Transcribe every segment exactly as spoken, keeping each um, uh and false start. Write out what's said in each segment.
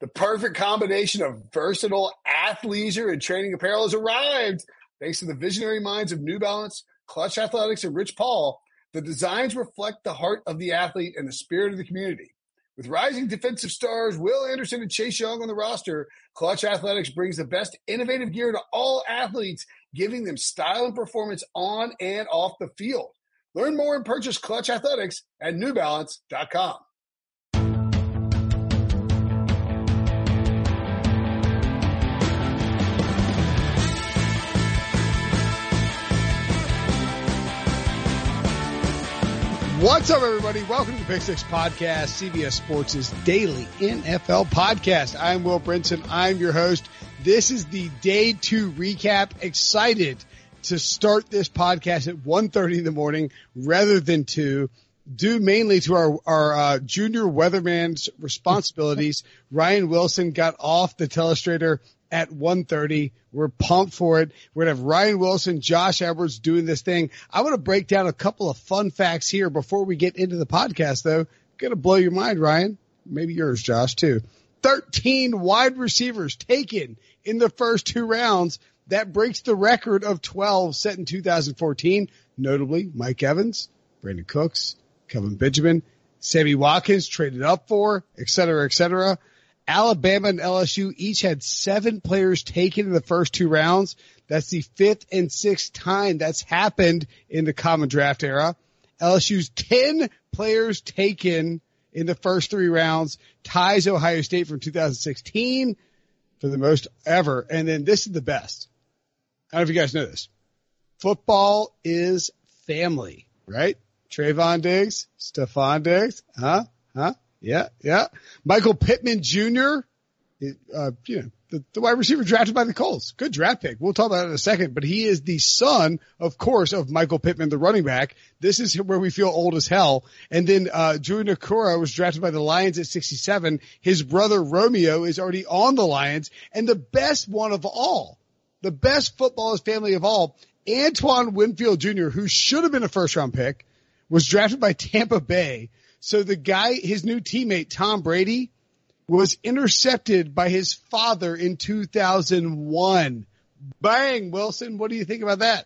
The perfect combination of versatile athleisure and training apparel has arrived. Thanks to the visionary minds of New Balance, Clutch Athletics, and Rich Paul, the designs reflect the heart of the athlete and the spirit of the community. With rising defensive stars Will Anderson and Chase Young on the roster, Clutch Athletics brings the best innovative gear to all athletes, giving them style and performance on and off the field. Learn more and purchase Clutch Athletics at new balance dot com. What's up, everybody? Welcome to the Pick Six Podcast, C B S Sports' daily N F L podcast. I'm Will Brinson. I'm your host. This is the day two recap. Excited to start this podcast at one thirty in the morning rather than two, due mainly to our, our uh, junior weatherman's responsibilities. Ryan Wilson got off the telestrator at one thirty. We're pumped for it. We're going to have Ryan Wilson, Josh Edwards doing this thing. I want to break down a couple of fun facts here before we get into the podcast, though. Going to blow your mind, Ryan. Maybe yours, Josh, too. thirteen wide receivers taken in the first two rounds. That breaks the record of twelve set in two thousand fourteen. Notably, Mike Evans, Brandon Cooks, Kelvin Benjamin, Sammy Watkins traded up for, et cetera, et cetera. Alabama and L S U each had seven players taken in the first two rounds. That's the fifth and sixth time that's happened in the common draft era. L S U's ten players taken in the first three rounds ties Ohio State from two thousand sixteen for the most ever. And then this is the best. I don't know if you guys know this. Football is family, right? Trayvon Diggs, Stephon Diggs, huh? Huh? Yeah, yeah. Michael Pittman Junior, uh, you know, the, the wide receiver drafted by the Colts. Good draft pick. We'll talk about it in a second, but he is the son, of course, of Michael Pittman, the running back. This is where we feel old as hell. And then, uh, Drew Nakura was drafted by the Lions at sixty-seven. His brother Romeo is already on the Lions. And the best one of all, the best footballist family of all, Antoine Winfield Junior, who should have been a first round pick, was drafted by Tampa Bay. So the guy, his new teammate, Tom Brady, was intercepted by his father in two thousand one. Bang, Wilson. What do you think about that?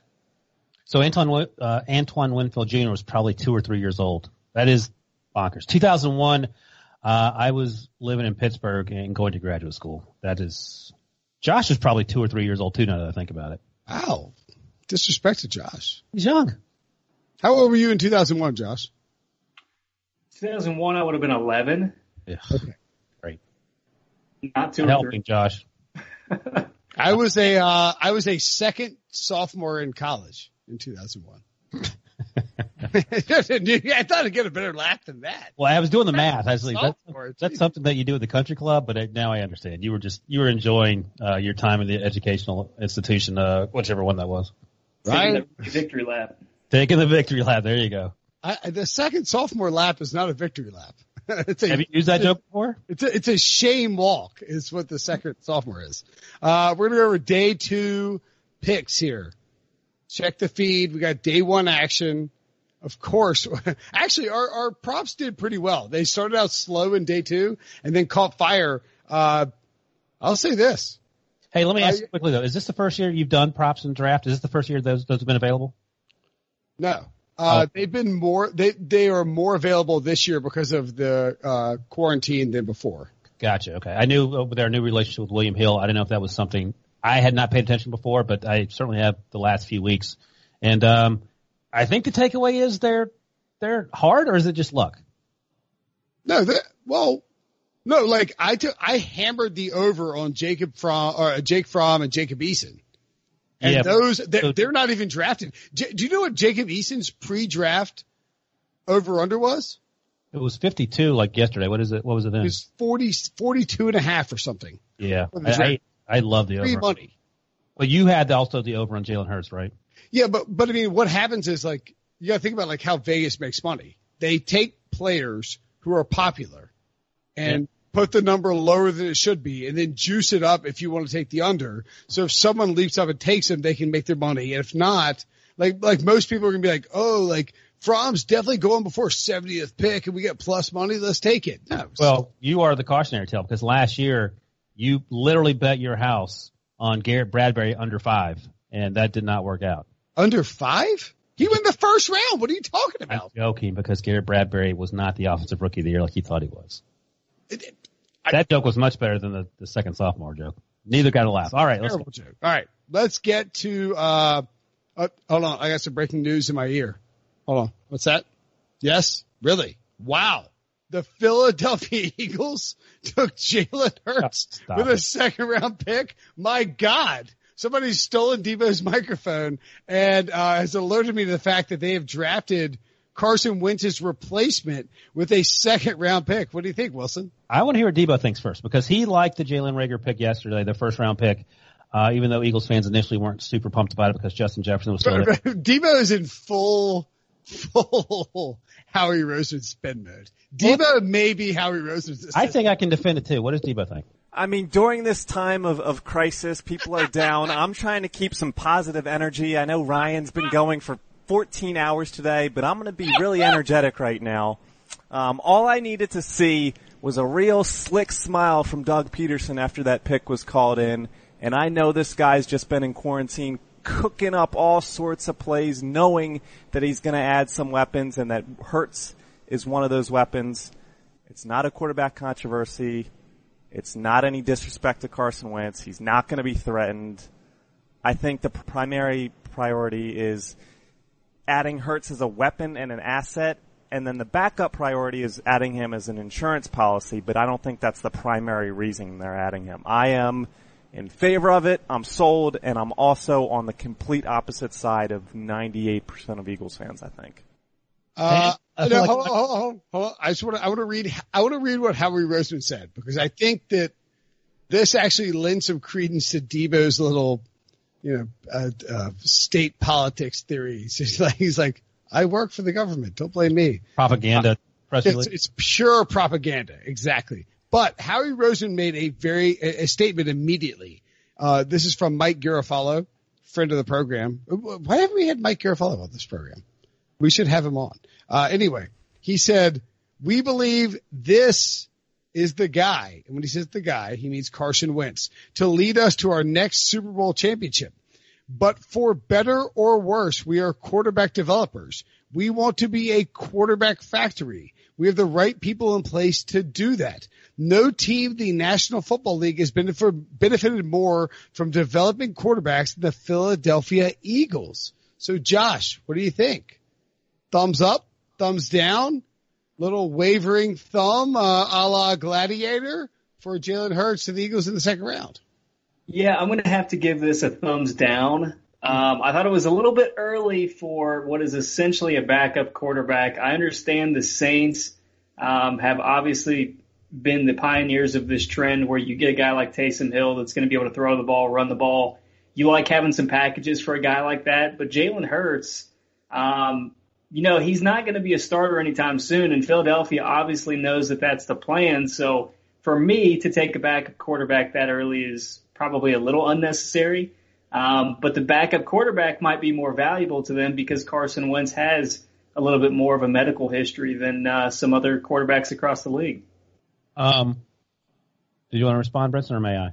So Antoine, uh, Antoine Winfield Junior was probably two or three years old. That is bonkers. two thousand one, uh, I was living in Pittsburgh and going to graduate school. That is, Josh is probably two or three years old too now that I think about it. Wow. Disrespect to Josh. He's young. How old were you in two thousand one, Josh? two thousand one, I would have been eleven. Yeah. Okay. Great. Not too helping, Josh. I was a, uh, I was a second sophomore in college in two thousand one. I thought I'd get a better laugh than that. Well, I was doing the math. I was like, that's, that's something that you do at the country club, but now I understand. You were just, you were enjoying, uh, your time in the educational institution, uh, whichever one that was. Right. The victory lap. Taking the victory lap. There you go. I, the second sophomore lap is not a victory lap. It's a, Have you used that joke before? It's a, it's a shame walk is what the second sophomore is. Uh, we're going to go over day two picks here. Check the feed. We got day one action. Of course. Actually, our, our props did pretty well. They started out slow in day two and then caught fire. Uh, I'll say this. Hey, let me ask uh, you quickly though. Is this the first year you've done props in draft? Is this the first year those, those have been available? No. Uh, oh. They've been more, they, they are more available this year because of the, uh, quarantine than before. Gotcha. Okay. I knew with our new relationship with William Hill, I didn't know if that was something I had not paid attention before, but I certainly have the last few weeks. And, um, I think the takeaway is they're, they're hard, or is it just luck? No, well, no, like I took, I hammered the over on Jacob Fromm, or Jake Fromm and Jacob Eason. And yeah, those, they're, they're not even drafted. J- do you know what Jacob Eason's pre-draft over-under was? It was fifty-two, like yesterday. What is it? What was it then? It was forty, forty-two and a half or something. Yeah. I, I, I love the over. Free money. Well, you had also the over on Jalen Hurts, right? Yeah, but, but I mean, what happens is like, you gotta think about like how Vegas makes money. They take players who are popular and yeah. put the number lower than it should be and then juice it up if you want to take the under. So if someone leaps up and takes them, they can make their money. And if not, like, like most people are going to be like, oh, like Fromm's definitely going before seventieth pick and we get plus money. Let's take it. No. Well, you are the cautionary tale because last year you literally bet your house on Garrett Bradbury under five, and that did not work out. Under five? He went the first round. What are you talking about? I'm joking because Garrett Bradbury was not the offensive rookie of the year like he thought he was. It, it, I, that joke was much better than the, the second sophomore joke. Neither got a laugh. All right, let's go. Joke. All right, let's get to uh, – uh, hold on. I got some breaking news in my ear. Hold on. What's that? Yes? Really? Wow. The Philadelphia Eagles took Jalen Hurts Stop with it. a second-round pick. My God. Somebody's stolen Debo's microphone and uh, has alerted me to the fact that they have drafted Carson Wentz's replacement with a second-round pick. What do you think, Wilson? I want to hear what Debo thinks first because he liked the Jalen Reagor pick yesterday, the first-round pick, uh, even though Eagles fans initially weren't super pumped about it because Justin Jefferson was still there. Debo is in full, full Howie Roseman spin mode. Debo may be Howie Roseman's assistant. I think I can defend it too. What does Debo think? I mean, during this time of, of crisis, people are down. I'm trying to keep some positive energy. I know Ryan's been going for fourteen hours today, but I'm going to be really energetic right now. Um, all I needed to see was a real slick smile from Doug Peterson after that pick was called in. And I know this guy's just been in quarantine cooking up all sorts of plays, knowing that he's going to add some weapons and that Hurts is one of those weapons. It's not a quarterback controversy. It's not any disrespect to Carson Wentz. He's not going to be threatened. I think the primary priority is adding Hurts as a weapon and an asset, and then the backup priority is adding him as an insurance policy, but I don't think that's the primary reason they're adding him. I am in favor of it. I'm sold, and I'm also on the complete opposite side of ninety-eight percent of Eagles fans, I think. Uh, I no, like- hold on, hold on, hold on, hold on. I just want to, I want to read, I want to read what Howie Roseman said because I think that this actually lends some credence to Debo's little, you know, uh, uh, state politics theories. He's like, he's like, I work for the government. Don't blame me. Propaganda. Press It's, release. it's pure propaganda. Exactly. But Howie Roseman made a very, a, a statement immediately. Uh, this is from Mike Garofalo, friend of the program. Why haven't we had Mike Garofalo on this program? We should have him on. Uh, anyway, he said, we believe this is the guy. And when he says the guy, he means Carson Wentz to lead us to our next Super Bowl championship. But for better or worse, we are quarterback developers. We want to be a quarterback factory. We have the right people in place to do that. No team in the National Football League has benefited more from developing quarterbacks than the Philadelphia Eagles. So Josh, what do you think? Thumbs up, thumbs down, little wavering thumb, uh, a la Gladiator for Jalen Hurts to the Eagles in the second round. Yeah, I'm going to have to give this a thumbs down. Um, I thought it was a little bit early for what is essentially a backup quarterback. I understand the Saints um, have obviously been the pioneers of this trend where you get a guy like Taysom Hill that's going to be able to throw the ball, run the ball. You like having some packages for a guy like that, but Jalen Hurts, um, you know, he's not going to be a starter anytime soon, and Philadelphia obviously knows that that's the plan. So for me to take a backup quarterback that early is probably a little unnecessary. Um, but the backup quarterback might be more valuable to them because Carson Wentz has a little bit more of a medical history than uh, some other quarterbacks across the league. Um, did you want to respond, Brinson, or may I?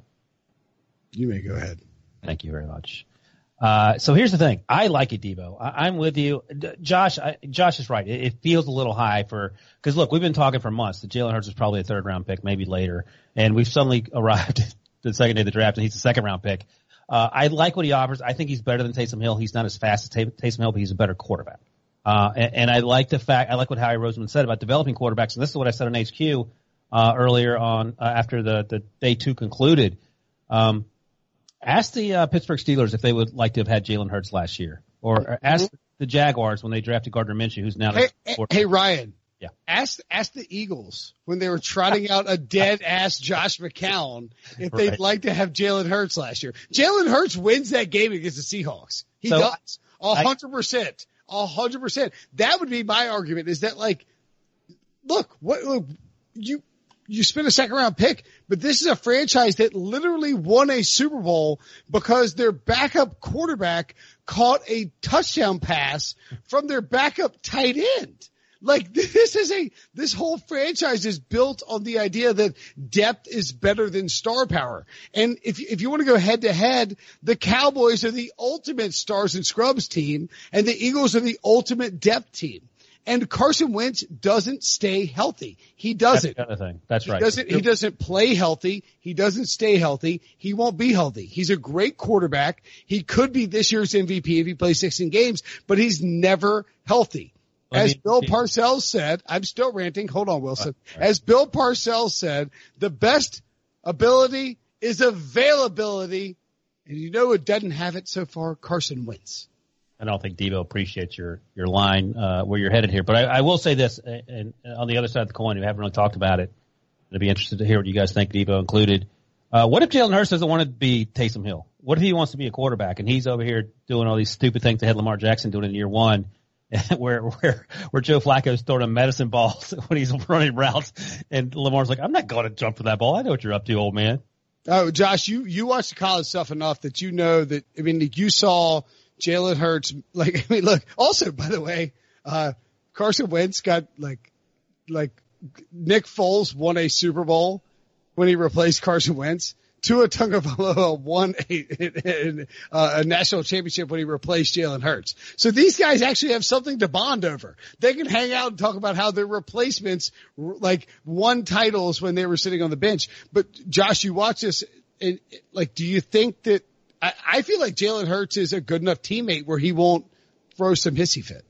You may go ahead. Thank you very much. Uh, so here's the thing. I like it, Debo. I, I'm with you. D- Josh, I, Josh is right. It, it feels a little high for, cause look, we've been talking for months that Jalen Hurts is probably a third round pick, maybe later. And we've suddenly arrived the second day of the draft and he's a second round pick. Uh, I like what he offers. I think he's better than Taysom Hill. He's not as fast as Tay- Taysom Hill, but he's a better quarterback. Uh, and, and I like the fact, I like what Howie Roseman said about developing quarterbacks. And this is what I said on H Q, uh, earlier on, uh, after the, the day two concluded. Um, Ask the uh, Pittsburgh Steelers if they would like to have had Jalen Hurts last year, or ask the Jaguars when they drafted Gardner Minshew, who's now. Hey, the hey, Ryan. Yeah. Ask ask the Eagles when they were trotting out a dead ass Josh McCown if they'd Right. like to have Jalen Hurts last year. Jalen Hurts wins that game against the Seahawks. He So, does. A hundred percent. A hundred percent. That would be my argument. Is that like, look, what look, you. you spend a second round pick, but this is a franchise that literally won a Super Bowl because their backup quarterback caught a touchdown pass from their backup tight end. Like this is a, this whole franchise is built on the idea that depth is better than star power. And if, if you want to go head to head, the Cowboys are the ultimate stars and scrubs team and the Eagles are the ultimate depth team. And Carson Wentz doesn't stay healthy. He doesn't. That's the other thing. That's right. He doesn't, he doesn't play healthy. He doesn't stay healthy. He won't be healthy. He's a great quarterback. He could be this year's M V P if he plays sixteen games, but he's never healthy. As Bill Parcells said, I'm still ranting. Hold on, Wilson. As Bill Parcells said, the best ability is availability. And you know who doesn't have it so far? Carson Wentz. I don't think Debo appreciates your, your line, uh, where you're headed here. But I, I will say this, and on the other side of the coin, we haven't really talked about it. I'd be interested to hear what you guys think, Debo included. Uh, what if Jalen Hurts doesn't want to be Taysom Hill? What if he wants to be a quarterback and he's over here doing all these stupid things that had Lamar Jackson doing in year one? where where where Joe Flacco's throwing him medicine balls when he's running routes, and Lamar's like, I'm not going to jump for that ball. I know what you're up to, old man. Oh, Josh, you you watch the college stuff enough that you know that. I mean, you saw Jalen Hurts. Like, I mean, look. Also, by the way, uh, Carson Wentz got like like Nick Foles won a Super Bowl when he replaced Carson Wentz. Tua Tagovailoa won a, a, a national championship when he replaced Jalen Hurts. So these guys actually have something to bond over. They can hang out and talk about how their replacements like won titles when they were sitting on the bench. But Josh, you watch this, and like, do you think that I, I feel like Jalen Hurts is a good enough teammate where he won't throw some hissy fit?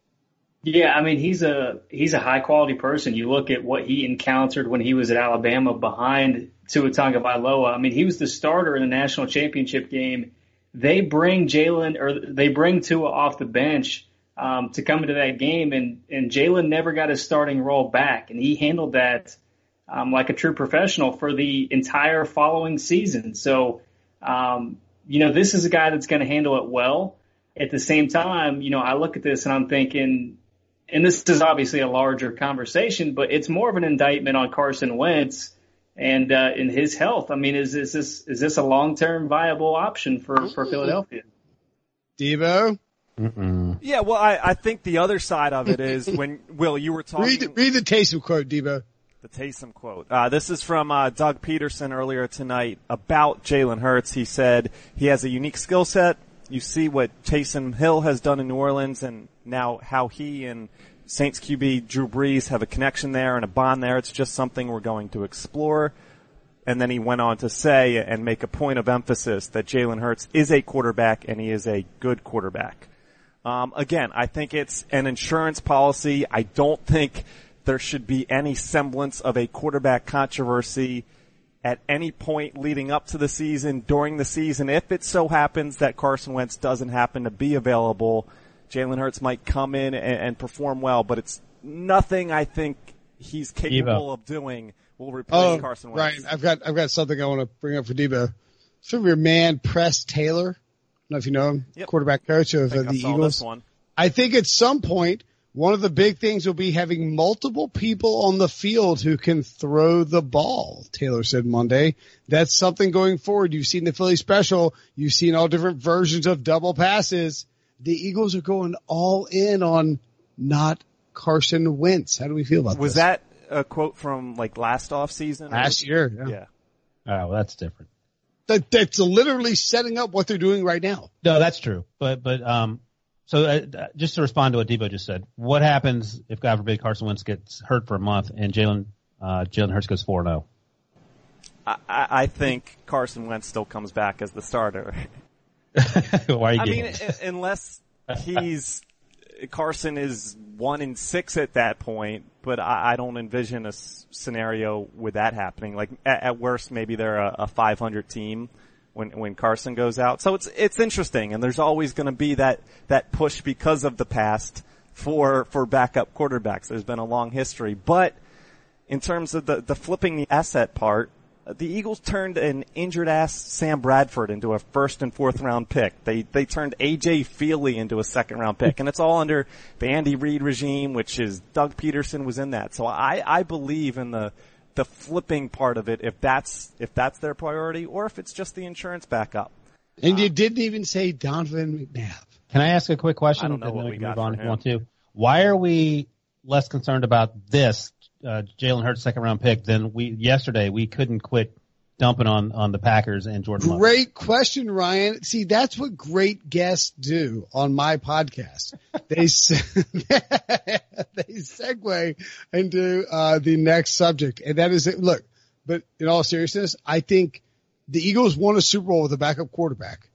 Yeah, I mean, he's a he's a high quality person. You look at what he encountered when he was at Alabama behind Tua Tagovailoa. I mean, he was the starter in the national championship game. They bring Jalen or they bring Tua off the bench um, to come into that game, and and Jalen never got his starting role back, and he handled that um, like a true professional for the entire following season. So, um, you know, this is a guy that's going to handle it well. At the same time, you know, I look at this and I'm thinking. And this is obviously a larger conversation, but it's more of an indictment on Carson Wentz and uh, in his health. I mean, is, is this is this a long-term viable option for, for Philadelphia? Debo? Mm-mm. Yeah, well, I, I think the other side of it is when, Will, you were talking. Read the, read the Taysom quote, Debo. The Taysom quote. Uh, this is from uh, Doug Peterson earlier tonight about Jalen Hurts. He said he has a unique skill set. You see what Taysom Hill has done in New Orleans and now how he and Saints Q B Drew Brees have a connection there and a bond there. It's just something we're going to explore. And then he went on to say and make a point of emphasis that Jalen Hurts is a quarterback and he is a good quarterback. Um, again, I think it's an insurance policy. I don't think there should be any semblance of a quarterback controversy at any point leading up to the season, during the season. If it so happens that Carson Wentz doesn't happen to be available, Jalen Hurts might come in and, and perform well, but it's nothing I think he's capable Debo. of doing will replace oh, Carson Wentz. Right. I've got, I've got something I want to bring up for Debo. From your man, Press Taylor. I don't know if you know him, yep. quarterback coach of uh, the I saw Eagles. This one. I think at some point, one of the big things will be having multiple people on the field who can throw the ball, Taylor said Monday. That's something going forward. You've seen the Philly special. You've seen all different versions of double passes. The Eagles are going all in on not Carson Wentz. How do we feel about Was this? Was that a quote from like last offseason? Last year, yeah. yeah. Oh, well, that's different. That, that's literally setting up what they're doing right now. No, that's true. But, but, um, So uh, just to respond to what Debo just said, what happens if, God forbid, Carson Wentz gets hurt for a month and Jalen uh, Jalen Hurts goes four and oh? I, I think Carson Wentz still comes back as the starter. Why are you I getting mean, unless he's Carson is one and six at that point, but I, I don't envision a s- scenario with that happening. Like at, at worst, maybe they're a, a five hundred team. When, when Carson goes out. So it's, it's interesting, and there's always going to be that, that push because of the past for, for backup quarterbacks. There's been a long history. But in terms of the, the flipping the asset part, the Eagles turned an injured ass Sam Bradford into a first and fourth round pick. They, they turned A J Feely into a second round pick, and it's all under the Andy Reid regime, which is Doug Peterson was in that. So I, I believe in the, the flipping part of it, if that's if that's their priority, or if it's just the insurance backup. And um, you didn't even say Donovan McNabb. Can I ask a quick question? I don't know and what then we can got move on for if you want him. to. Why are we less concerned about this uh, Jalen Hurts second round pick than we yesterday? We couldn't quit dumping on, on the Packers and Jordan Love. Great question, Ryan. See, that's what great guests do on my podcast. They they segue into uh, the next subject, and that is it. Look, but in all seriousness, I think the Eagles won a Super Bowl with a backup quarterback.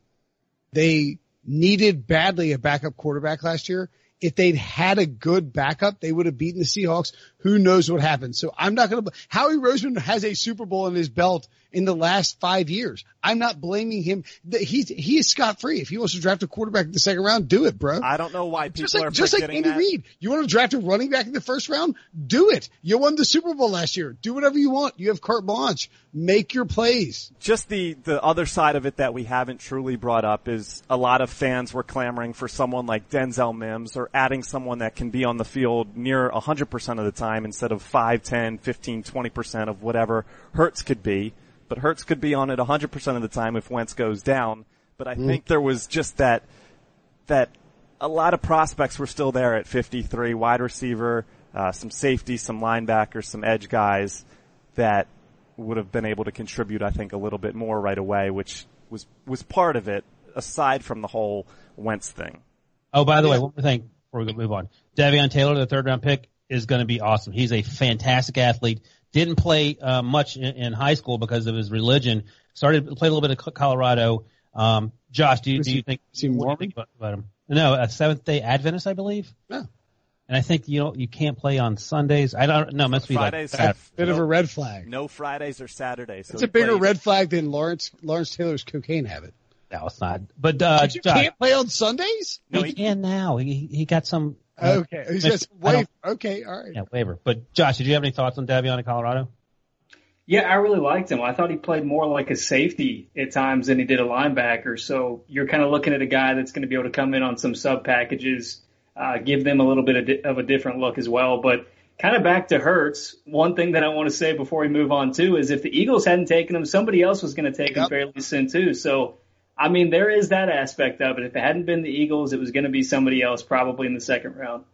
They needed badly a backup quarterback last year. If they'd had a good backup, they would have beaten the Seahawks. Who knows what happened? So I'm not going to – Howie Roseman has a Super Bowl in his belt in the last five years. I'm not blaming him. He's, he is scot-free. If he wants to draft a quarterback in the second round, do it, bro. I don't know why people just like, are just like forgetting Andy that. Reid. You want to draft a running back in the first round? Do it. You won the Super Bowl last year. Do whatever you want. You have carte blanche. Make your plays. Just the, the other side of it that we haven't truly brought up is a lot of fans were clamoring for someone like Denzel Mims or adding someone that can be on the field near one hundred percent of the time instead of five, ten, fifteen, twenty percent of whatever Hurts could be. But Hurts could be on it one hundred percent of the time if Wentz goes down. But I mm. think there was just that, that a lot of prospects were still there at fifty-three, wide receiver, uh, some safety, some linebackers, some edge guys that would have been able to contribute, I think, a little bit more right away, which was, was part of it, aside from the whole Wentz thing. Oh, by the way, one more thing before we move on. Davion Taylor, the third round pick, is going to be awesome. He's a fantastic athlete. Didn't play uh, much in, in high school because of his religion. Started to play a little bit of Colorado. Um, Josh, do you, do you think, he what do you think about, about him? No, a Seventh-day Adventist, I believe. Yeah. And I think, you know, you can't play on Sundays. I don't know. It must be Fridays, like that. Bit no, of a red flag. No Fridays or Saturdays. So it's a bigger plays. red flag than Lawrence Lawrence Taylor's cocaine habit. No, it's not. But uh, but you Josh, can't play on Sundays? he, No, he- can now. He he got some. Uh, Okay. He's just I don't- waiver. Okay, all right. Yeah, waiver. But Josh, did you have any thoughts on Davion in Colorado? Yeah, I really liked him. I thought he played more like a safety at times than he did a linebacker. So you're kind of looking at a guy that's going to be able to come in on some sub packages, uh, give them a little bit of, di- of a different look as well. But kind of back to Hurts, one thing that I want to say before we move on too is if the Eagles hadn't taken him, somebody else was going to take Yep. him fairly soon too. So, I mean, there is that aspect of it. If it hadn't been the Eagles, it was going to be somebody else probably in the second round.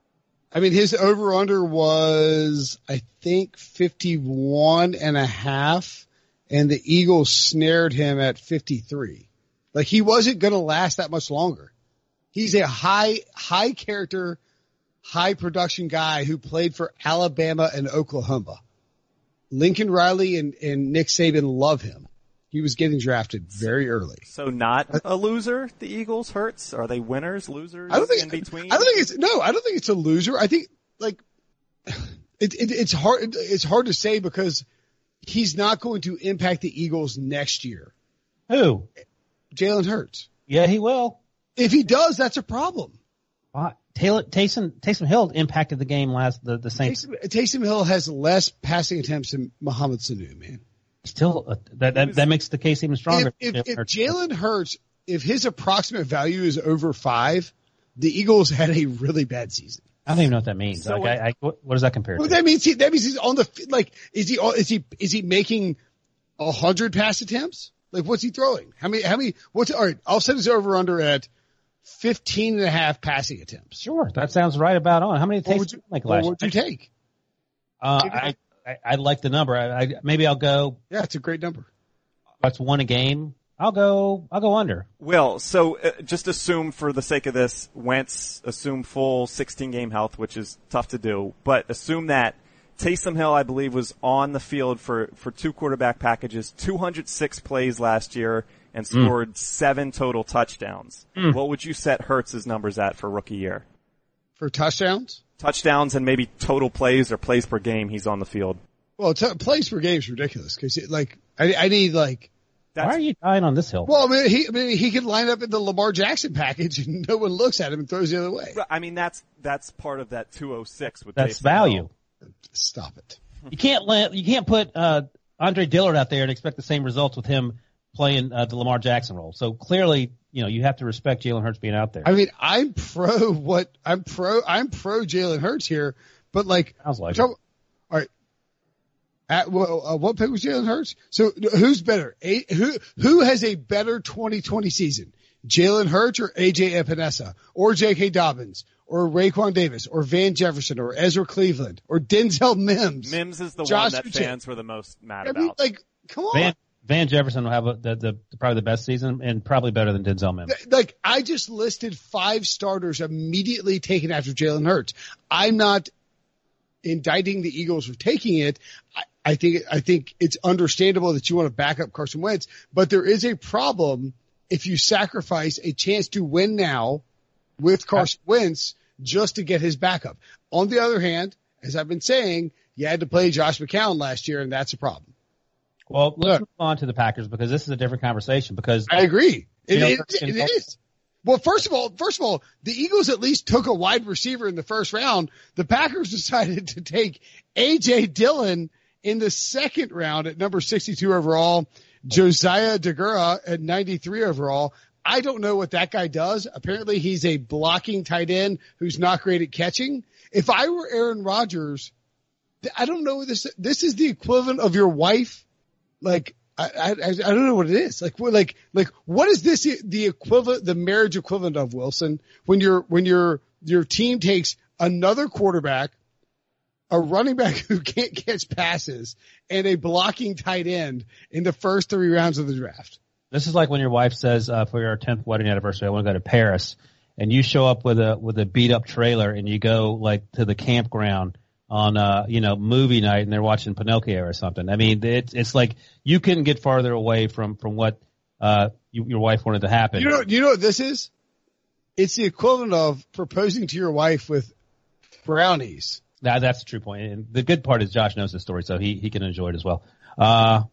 I mean, his over-under was, I think, fifty-one and a half, and the Eagles snared him at fifty-three. Like, he wasn't going to last that much longer. He's a high, high character, high production guy who played for Alabama and Oklahoma. Lincoln Riley and, and Nick Saban love him. He was getting drafted very early. So not a loser, the Eagles, Hurts? Are they winners, losers, I don't think in between? I don't think it's no. I don't think it's a loser. I think like it, it, it's hard. It's hard to say because he's not going to impact the Eagles next year. Who? Jalen Hurts. Yeah, he will. If he does, that's a problem. Uh, Taylor, Taysom, Taysom Hill impacted the game last the the Saints. Taysom, Taysom Hill has less passing attempts than Mohamed Sanu, man. Still, uh, that that that makes the case even stronger. If, if, if Jalen Hurts, if his approximate value is over five, the Eagles had a really bad season. I don't even know what that means. So like, I, I, what does that compare Well, to? that means he, that means he's on the like. Is he is he is he making a hundred pass attempts? Like, what's he throwing? How many? How many? What's all right? I'll set his over under at fifteen and a half passing attempts. Sure, that sounds right about on. How many What would Taysom you, like what last would you year? take? Uh, I, I I like the number. I, I maybe I'll go. Yeah, it's a great number. That's one a game. I'll go. I'll go under. Well, so uh, just assume for the sake of this, Wentz assume full sixteen game health, which is tough to do, but assume that Taysom Hill, I believe, was on the field for, for two quarterback packages, two hundred six plays last year, and scored mm. seven total touchdowns. Mm. What would you set Hurts' numbers at for rookie year? For touchdowns? Touchdowns and maybe total plays or plays per game he's on the field. Well, t- plays per game is ridiculous because, like, I, I need like. That's, Why are you dying on this hill? Well, I mean, he, I mean, he could line up in the Lamar Jackson package and no one looks at him and throws the other way. I mean, that's that's part of that two oh six with that's Taysom value. Hill. Stop it. You can't let, you can't put uh, Andre Dillard out there and expect the same results with him playing uh, the Lamar Jackson role. So clearly, you know, you have to respect Jalen Hurts being out there. I mean, I'm pro what I'm pro. I'm pro Jalen Hurts here, but like, Sounds like all right. At, well, uh, what pick was Jalen Hurts? So who's better? A, who who has a better twenty twenty season? Jalen Hurts or A J Epinesa or J K Dobbins or Raekwon Davis or Van Jefferson or Ezra Cleveland or Denzel Mims? Mims is the Josh one that Uche. fans were the most mad I mean, about. like, come on. Van, Van Jefferson will have a, the, the probably the best season and probably better than Denzel Mims. Like, I just listed five starters immediately taken after Jalen Hurts. I'm not indicting the Eagles for taking it. I, I think I think it's understandable that you want to back up Carson Wentz, but there is a problem if you sacrifice a chance to win now with Carson Wentz just to get his backup. On the other hand, as I've been saying, you had to play Josh McCown last year, and that's a problem. Well, let's Look, move on to the Packers because this is a different conversation. Because I agree. It, You know, it, it, it is. Well, first of all, first of all, the Eagles at least took a wide receiver in the first round. The Packers decided to take A J Dillon in the second round at number sixty-two overall, Josiah Deguara at ninety-three overall. I don't know what that guy does. Apparently he's a blocking tight end who's not great at catching. If I were Aaron Rodgers, I don't know this, this is the equivalent of your wife. Like, I, I, I don't know what it is. Like, like, like, what is this the equivalent, the marriage equivalent of, Wilson, when your, when your, your team takes another quarterback, a running back who can't catch passes, and a blocking tight end in the first three rounds of the draft? this is like when your wife says, uh, for your tenth wedding anniversary, I want to go to Paris, and you show up with a with a beat up trailer, and you go like to the campground on uh you know movie night, and they're watching Pinocchio or something. I mean, it's it's like you couldn't get farther away from from what uh you, your wife wanted to happen. You know, you know what this is? It's the equivalent of proposing to your wife with brownies. Nah, that's the true point. And the good part is Josh knows the story, so he he can enjoy it as well. Uh,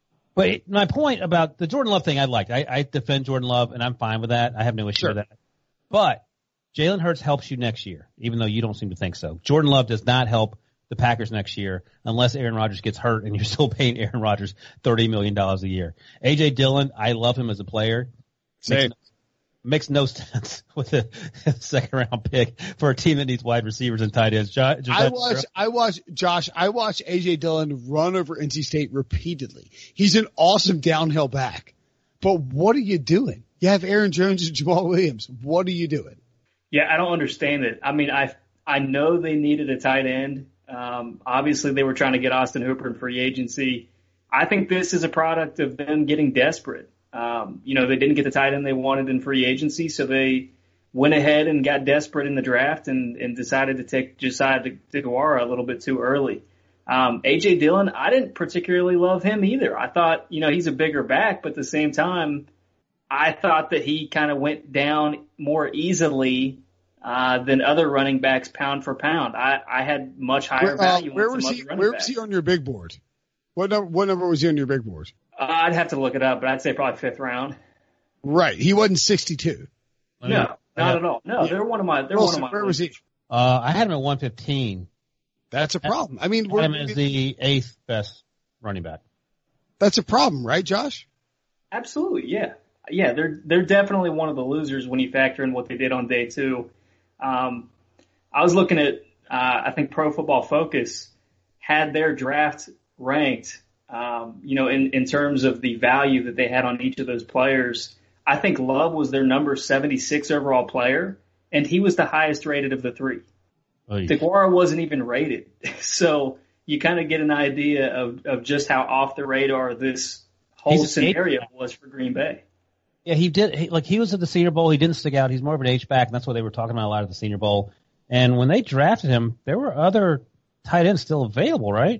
but my point about the Jordan Love thing, I liked. I, I defend Jordan Love, and I'm fine with that. I have no issue Sure. with that. But Jalen Hurts helps you next year, even though you don't seem to think so. Jordan Love does not help the Packers next year unless Aaron Rodgers gets hurt, and you're still paying Aaron Rodgers thirty million dollars a year. A J Dillon, I love him as a player. Same. Makes, makes no sense with a second round pick for a team that needs wide receivers and tight ends. Jo- I watch, I watch, Josh, I watch A J Dillon run over N C State repeatedly. He's an awesome downhill back. But what are you doing? You have Aaron Jones and Jamal Williams. What are you doing? Yeah, I don't understand it. I mean, I I know they needed a tight end. Um, obviously, they were trying to get Austin Hooper in free agency. I think this is a product of them getting desperate. Um, you know, they didn't get the tight end they wanted in free agency, so they went ahead and got desperate in the draft and, and decided to take Josiah Deguara a little bit too early. Um, A J Dillon, I didn't particularly love him either. I thought, you know, he's a bigger back, but at the same time, I thought that he kind of went down more easily uh, than other running backs pound for pound. I, I had much higher Where, uh, value where on was some he? other running Where backs. was he on your big board? What number? What number was he on your big board? Uh, I'd have to look it up, but I'd say probably fifth round. Right, he wasn't sixty-two. I mean, No, not at all. No, Yeah. they're one of my. They're Wilson, one of my. where was he? Uh, I had him at one fifteen. That's a problem. I mean, I we're, had him as the eighth best running back. that's a problem, right, Josh? Absolutely, yeah, yeah. They're they're definitely one of the losers when you factor in what they did on day two. Um, I was looking at. Uh, I think Pro Football Focus had their draft ranked. Um, you know, in in terms of the value that they had on each of those players. I think Love was their number seventy-six overall player, and he was the highest rated of the three. Oy. Deguara wasn't even rated. So you kind of get an idea of, of just how off the radar this whole He's scenario was for Green Bay. Yeah, he did. He, like he was at the Senior Bowl. He didn't stick out. He's more of an H back, and that's what they were talking about a lot at the Senior Bowl. And when they drafted him, there were other tight ends still available, right?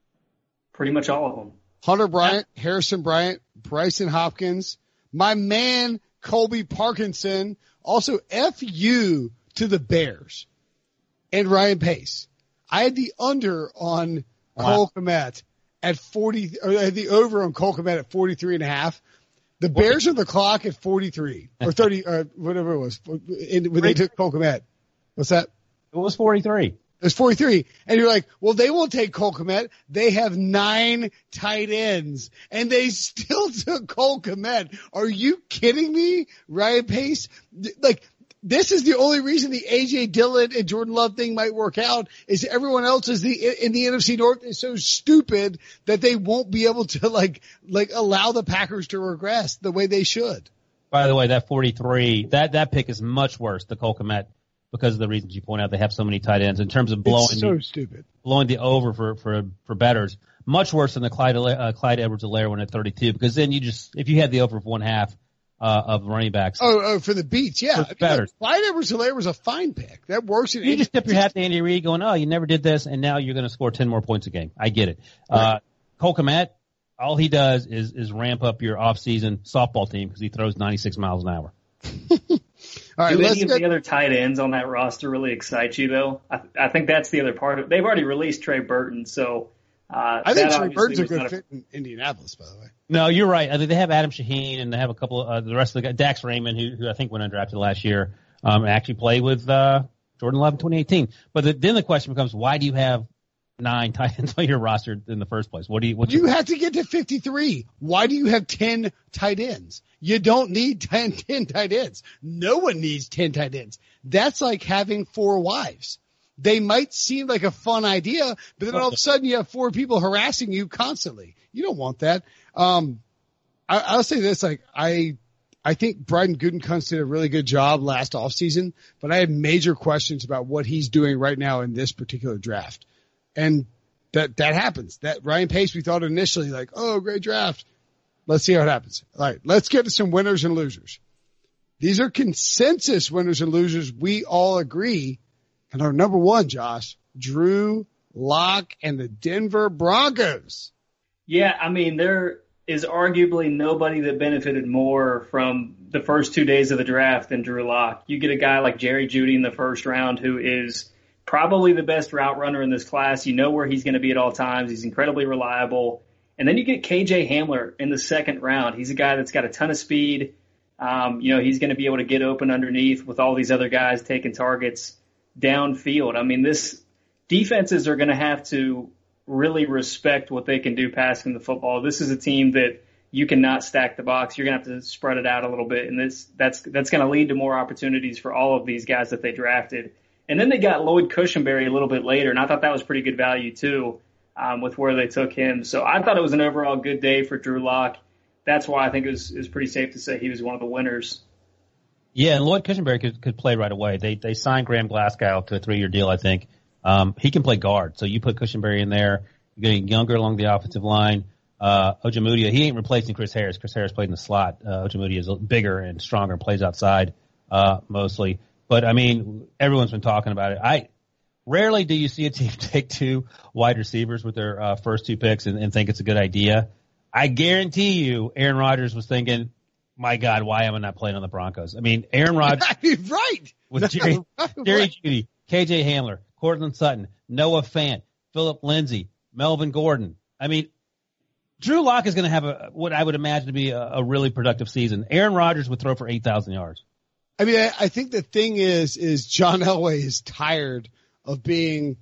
Pretty much all of them. Hunter Bryant, Harrison Bryant, Bryson Hopkins, my man Colby Parkinson. Also, F you to the Bears and Ryan Pace. I had the under on Wow. Cole Kmet at forty, or I had the over on Cole Kmet at forty-three and a half. The Bears are the clock at forty-three or thirty, or whatever it was in, when they took Cole Kmet. What's that? It was forty-three. There's forty-three. And you're like, well, they won't take Cole Kmet. They have nine tight ends. And they still took Cole Kmet. Are you kidding me, Ryan Pace? Like, this is the only reason the A J Dillon and Jordan Love thing might work out is everyone else is the in the N F C North is so stupid that they won't be able to like like allow the Packers to regress the way they should. By the way, that forty-three, that, that pick is much worse, the Cole Kmet, because of the reasons you point out. They have so many tight ends in terms of blowing it's so the, stupid. blowing the over for, for, for bettors. Much worse than the Clyde, uh, Clyde Edwards-Helaire one at thirty-two, because then you just, if you had the over for one half, uh, of running backs. Oh, oh, for the beats, yeah. For I mean, bettors. like, Clyde Edwards-Helaire was a fine pick. That works. In You just tip your hat to Andy Reid going, oh, you never did this, and now you're going to score ten more points a game. I get it. Right. Uh, Cole Kmet, all he does is, is ramp up your off-season softball team because he throws ninety-six miles an hour. All right, Do let's any of get, the other tight ends on that roster really excite you, though? I, I think that's the other part of it. They've already released Trey Burton, so uh, I think that Trey Burton's a obviously good was not fit in Indianapolis, by the way. No, you're right. I think they have Adam Shaheen and they have a couple of uh, the rest of the guys. Dax Raymond, who, who I think went undrafted last year, um, actually played with uh, Jordan Love in twenty eighteen. But the, then the question becomes, why do you have nine tight ends on your roster in the first place? What do you? What's You your, have to get to fifty-three. Why do you have ten tight ends? You don't need ten, ten tight ends. No one needs ten tight ends. That's like having four wives. They might seem like a fun idea, but then all of a sudden you have four people harassing you constantly. You don't want that. Um, I, I'll say this, like, I, I think Bryden Gutekunst did a really good job last offseason, but I have major questions about what he's doing right now in this particular draft. And that, that happens. That Ryan Pace, we thought initially like, oh, great draft. Let's see how it happens. All right. Let's get to some winners and losers. These are consensus winners and losers. We all agree. And our number one, Josh, Drew Lock and the Denver Broncos. Yeah, I mean, there is arguably nobody that benefited more from the first two days of the draft than Drew Lock. You get a guy like Jerry Jeudy in the first round who is probably the best route runner in this class. You know where he's going to be at all times. He's incredibly reliable. And then you get K J Hamler in the second round. He's a guy that's got a ton of speed. Um, you know, he's going to be able to get open underneath with all these other guys taking targets downfield. I mean, this defenses are going to have to really respect what they can do passing the football. This is a team that you cannot stack the box. You're going to have to spread it out a little bit, and this that's that's going to lead to more opportunities for all of these guys that they drafted. And then they got Lloyd Cushenberry a little bit later, and I thought that was pretty good value too, um, with where they took him. So I thought it was an overall good day for Drew Lock. That's why I think it was, it was pretty safe to say he was one of the winners. Yeah, and Lloyd Cushenberry could, could play right away. They they signed Graham Glasgow to a three-year deal, I think. Um, he can play guard, so you put Cushenberry in there. You're getting younger along the offensive line. Uh, Ojemudia, he ain't replacing Chris Harris. Chris Harris played in the slot. Uh, Ojemudia is bigger and stronger and plays outside uh, mostly. But, I mean, everyone's been talking about it. I rarely do you see a team take two wide receivers with their uh, first two picks and, and think it's a good idea. I guarantee you Aaron Rodgers was thinking, my God, why am I not playing on the Broncos? I mean, Aaron Rodgers right. with Jerry, Jerry Jeudy, K J Hamler, Cortland Sutton, Noah Fant, Phillip Lindsay, Melvin Gordon. I mean, Drew Lock is going to have a what I would imagine to be a, a really productive season. Aaron Rodgers would throw for eight thousand yards. I mean, I, I think the thing is, is John Elway is tired of being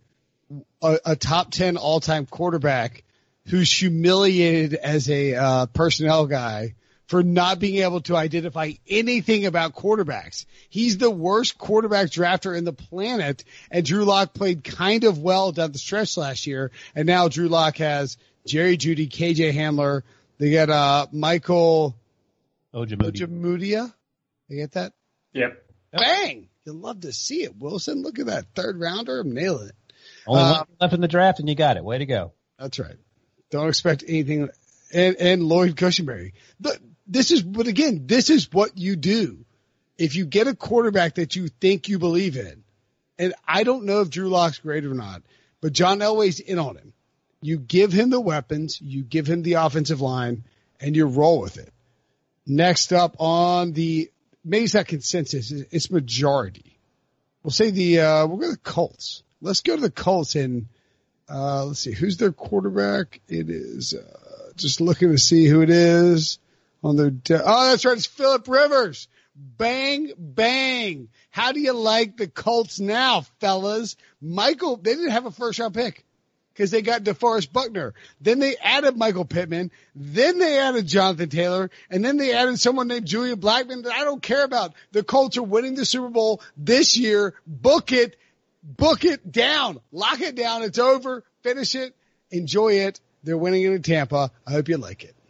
a, a top ten all-time quarterback who's humiliated as a uh, personnel guy for not being able to identify anything about quarterbacks. He's the worst quarterback drafter in the planet, and Drew Lock played kind of well down the stretch last year, and now Drew Lock has Jerry Jeudy, K J Hamler. They got uh, Michael Ojemudia. Ojemudia. You get that? Yep. Bang! You'll love to see it, Wilson. Look at that third rounder. I'm nailing it. Only Uh, one left in the draft, and you got it. Way to go. That's right. Don't expect anything. And, and Lloyd Cushenberry. But this is, but again, this is what you do. If you get a quarterback that you think you believe in, and I don't know if Drew Lock's great or not, but John Elway's in on him. You give him the weapons, you give him the offensive line, and you roll with it. Next up on the, maybe it's not consensus, it's majority. We'll say the, uh, we'll go to the Colts. Let's go to the Colts and, uh, let's see, who's their quarterback? It is, uh, just looking to see who it is on their, de- oh, that's right. It's Phillip Rivers. Bang, bang. How do you like the Colts now, fellas? Michael, they didn't have a first round pick. because they got DeForest Buckner. Then they added Michael Pittman. Then they added Jonathan Taylor. And then they added someone named Julian Blackmon that I don't care about. The Colts are winning the Super Bowl this year. Book it. Book it down. Lock it down. It's over. Finish it. Enjoy it. They're winning it in Tampa. I hope you like it.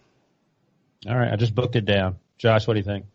All right. I just booked it down. Josh, what do you think?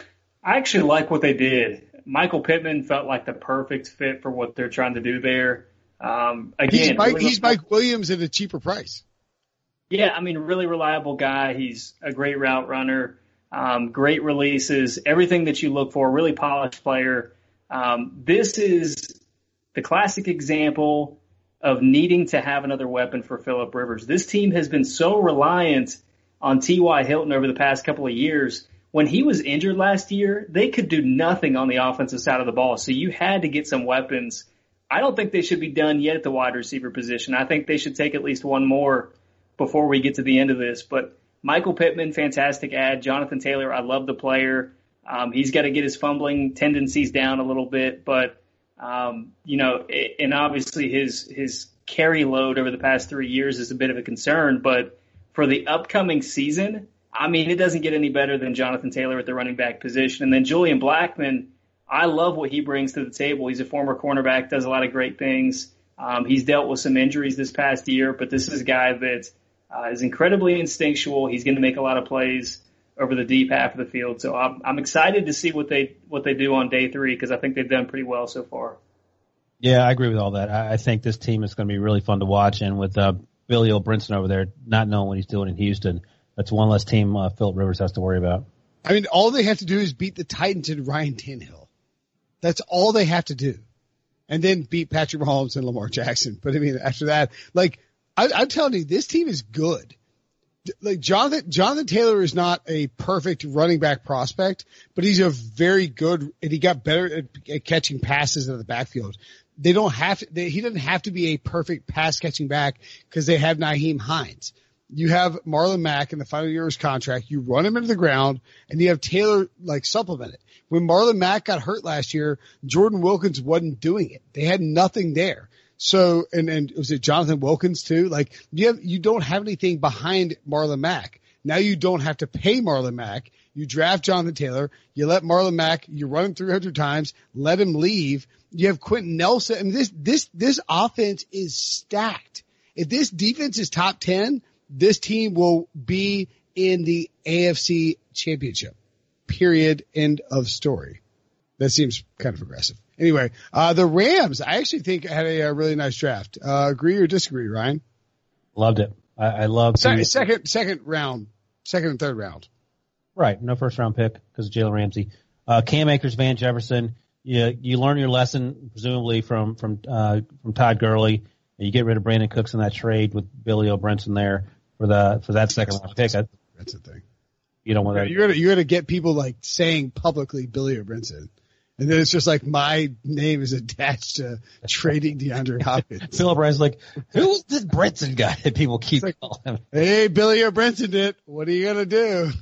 I actually like what they did. Michael Pittman felt like the perfect fit for what they're trying to do there. Um, again, he's Mike, really he's Mike Williams at a cheaper price. Yeah, I mean, really reliable guy. He's a great route runner, um, great releases, everything that you look for, really polished player. Um, this is the classic example of needing to have another weapon for Phillip Rivers. This team has been so reliant on T Y. Hilton over the past couple of years. When he was injured last year, they could do nothing on the offensive side of the ball. So you had to get some weapons. I don't think they should be done yet at the wide receiver position. I think they should take at least one more before we get to the end of this. But Michael Pittman, fantastic ad. Jonathan Taylor, I love the player. Um, he's got to get his fumbling tendencies down a little bit. But, um, you know, and obviously his his carry load over the past three years is a bit of a concern. But for the upcoming season, I mean, it doesn't get any better than Jonathan Taylor at the running back position. And then Julian Blackmon, I love what he brings to the table. He's a former cornerback, does a lot of great things. Um, he's dealt with some injuries this past year, but this is a guy that uh, is incredibly instinctual. He's going to make a lot of plays over the deep half of the field. So I'm, I'm excited to see what they what they do on day three because I think they've done pretty well so far. Yeah, I agree with all that. I, I think this team is going to be really fun to watch. And with uh, Billy O'Brinson over there not knowing what he's doing in Houston, that's one less team uh, Phillip Rivers has to worry about. I mean, all they have to do is beat the Titans and Ryan Tannehill. That's all they have to do. And then beat Patrick Mahomes and Lamar Jackson. But I mean, after that, like, I, I'm telling you, this team is good. Like, Jonathan, Jonathan Taylor is not a perfect running back prospect, but he's a very good, and he got better at, at catching passes in the backfield. They don't have to, they, he doesn't have to be a perfect pass catching back because they have Nyheim Hines. You have Marlon Mack in the final year of his contract. You run him into the ground, and you have Taylor like supplement it. When Marlon Mack got hurt last year, Jordan Wilkins wasn't doing it. They had nothing there. So, and and was it Jonathan Wilkins too? Like you have, you don't have anything behind Marlon Mack. Now you don't have to pay Marlon Mack. You draft Jonathan Taylor. You let Marlon Mack. You run him three hundred times. Let him leave. You have Quentin Nelson. I mean, this this this offense is stacked. If this defense is top ten. This team will be in the A F C Championship. Period. End of story. That seems kind of aggressive. Anyway, uh, the Rams, I actually think had a, a really nice draft. Uh, agree or disagree, Ryan? Loved it. I, I love Se- second, second round, second and third round. Right. No first round pick because of Jalen Ramsey. Uh, Cam Akers, Van Jefferson. You, you learn your lesson, presumably from, from, uh, from Todd Gurley. And you get rid of Brandon Cooks in that trade with Billy O'Brinson there. For the for that second round pick, that's the thing. You don't want that. You're gonna you're gonna get people like saying publicly Billy O'Brinson, and then it's just like my name is attached to trading DeAndre Hopkins. Phil O'Brien's like, who's this Brinson guy that people keep like, calling him? Hey, Billy O'Brinson did. What are you gonna do?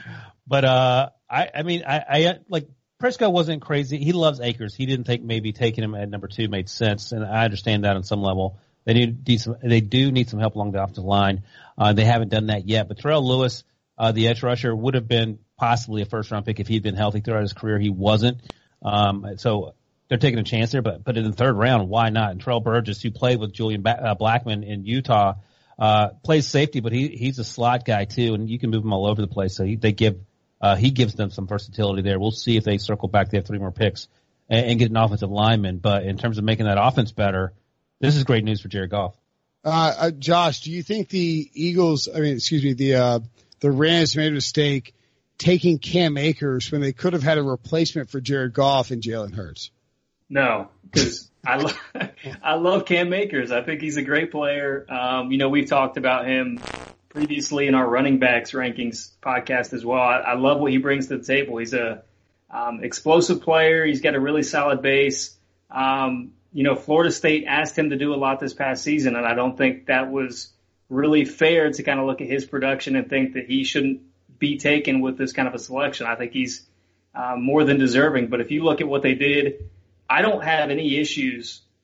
But uh, I I mean I I like Prescott wasn't crazy. He loves Akers. He didn't think maybe taking him at number two made sense, and I understand that on some level. They need some. They do need some help along the offensive line. Uh, they haven't done that yet. But Terrell Lewis, uh, the edge rusher, would have been possibly a first round pick if he'd been healthy throughout his career. He wasn't. Um, so they're taking a chance there. But but in the third round, why not? And Terrell Burgess, who played with Julian ba- uh, Blackmon in Utah, uh, plays safety, but he he's a slot guy too, and you can move him all over the place. So he, they give uh, he gives them some versatility there. We'll see if they circle back. They have three more picks and, and get an offensive lineman. But in terms of making that offense better. This is great news for Jared Goff. Uh, uh, Josh, do you think the Eagles, I mean, excuse me, the, uh, the Rams made a mistake taking Cam Akers when they could have had a replacement for Jared Goff and Jalen Hurts? No, because I, lo- I love Cam Akers. I think he's a great player. Um, you know, we've talked about him previously in our running backs rankings podcast as well. I, I love what he brings to the table. He's a, um, explosive player. He's got a really solid base. Um, You know, Florida State asked him to do a lot this past season, and I don't think that was really fair to kind of look at his production and think that he shouldn't be taken with this kind of a selection. I think he's uh, more than deserving. But if you look at what they did, I don't have any issues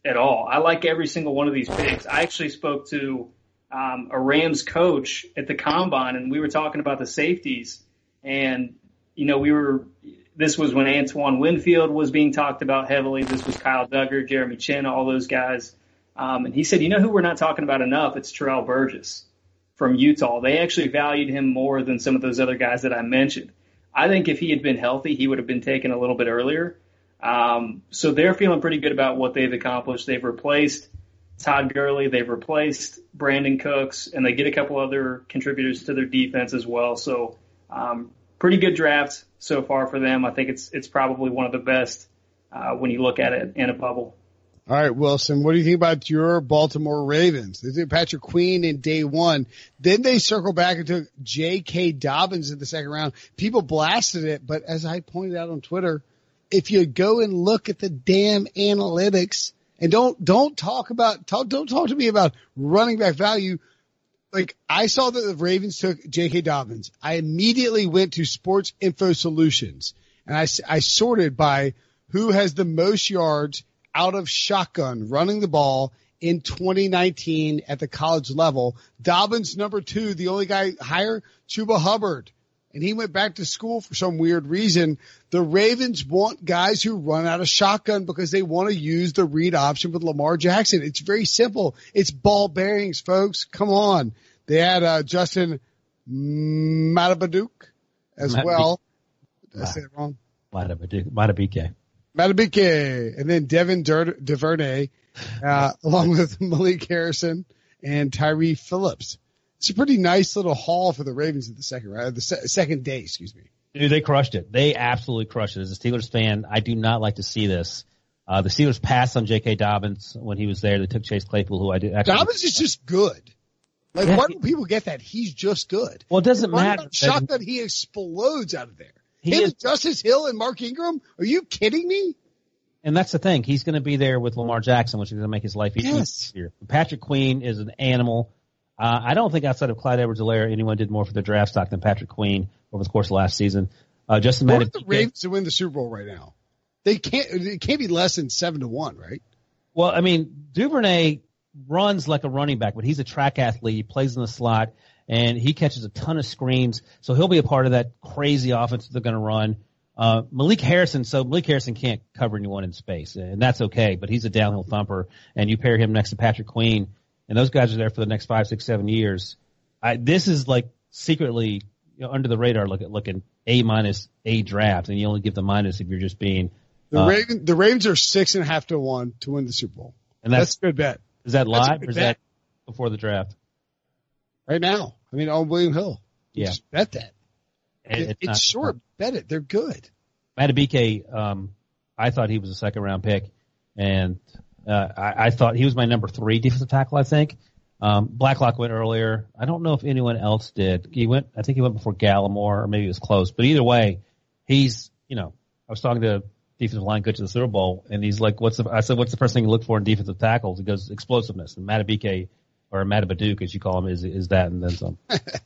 at all. I like every single one of these picks. I actually spoke to um, a Rams coach at the Combine, and we were talking about the safeties. And, you know, we were – this was when Antoine Winfield was being talked about heavily. This was Kyle Duggar, Jeremy Chin, all those guys. Um, and he said, you know who we're not talking about enough? It's Terrell Burgess from Utah. They actually valued him more than some of those other guys that I mentioned. I think if he had been healthy, he would have been taken a little bit earlier. Um, so they're feeling pretty good about what they've accomplished. They've replaced Todd Gurley. They've replaced Brandon Cooks, and they get a couple other contributors to their defense as well. So um, pretty good draft so far for them. I think it's it's probably one of the best uh, when you look at it in a bubble. All right, Wilson, what do you think about your Baltimore Ravens? They did Patrick Queen in day one. Then they circled back and took J K. Dobbins in the second round. People blasted it, but as I pointed out on Twitter, if you go and look at the damn analytics and don't, don't talk about, talk, don't talk to me about running back value. Like, I saw that the Ravens took J K. Dobbins. I immediately went to Sports Info Solutions and I, I sorted by who has the most yards out of shotgun running the ball in twenty nineteen at the college level. Dobbins, number two, the only guy higher, Chuba Hubbard. And he went back to school for some weird reason. The Ravens want guys who run out of shotgun because they want to use the read option with Lamar Jackson. It's very simple. It's ball bearings, folks. Come on. They had uh, Justin Matabaduk as Matabik. well. Did I say it wrong? Matabaduk. Matabike. Matabike. And then Devin Dur- DuVernay, uh, along with Malik Harrison and Tyree Phillips. It's a pretty nice little haul for the Ravens in the second round, the se- second day, excuse me. Dude, they crushed it. They absolutely crushed it. As a Steelers fan, I do not like to see this. Uh, the Steelers passed on J K. Dobbins when he was there. They took Chase Claypool, who I did actually. Dobbins is just good. Like, yeah, why do people get that? He's just good. Well, it doesn't matter. Shotgun, he explodes out of there. He Him, is, Justice Hill and Mark Ingram? Are you kidding me? And that's the thing. He's going to be there with Lamar Jackson, which is going to make his life yes. easier. Patrick Queen is an animal. Uh, I don't think outside of Clyde Edwards-Helaire, anyone did more for their draft stock than Patrick Queen over the course of last season. Uh, Justin What are the Ravens to win the Super Bowl right now? They can't. It can't be less than seven to one, right? Well, I mean, Duvernay runs like a running back, but he's a track athlete. He plays in the slot, and he catches a ton of screens. So he'll be a part of that crazy offense that they're going to run. Uh, Malik Harrison, so Malik Harrison can't cover anyone in space, and that's okay. But he's a downhill thumper, and you pair him next to Patrick Queen. And those guys are there for the next five, six, seven years. I, this is like secretly, you know, under the radar, look at looking A minus A draft, and you only give the minus if you're just being. The uh, Ravens, the Ravens are six and a half to one to win the Super Bowl. And that's, that's a good bet. Is that that's live or is bet. that before the draft? Right now. I mean, on William Hill. Yeah. Just bet that. It, it, it's it's not, short. Bet it. They're good. Matabike, um, I thought he was a second round pick, and uh, I, I thought he was my number three defensive tackle, I think. Um, Blacklock went earlier. I don't know if anyone else did. He went, I think he went before Gallimore, or maybe it was close. But either way, he's, you know, I was talking to a defensive line coach at the Super Bowl, and he's like, what's the, I said, what's the first thing you look for in defensive tackles? He goes, explosiveness. And Matabike, or Matabaduk, as you call him, is, is that and then some.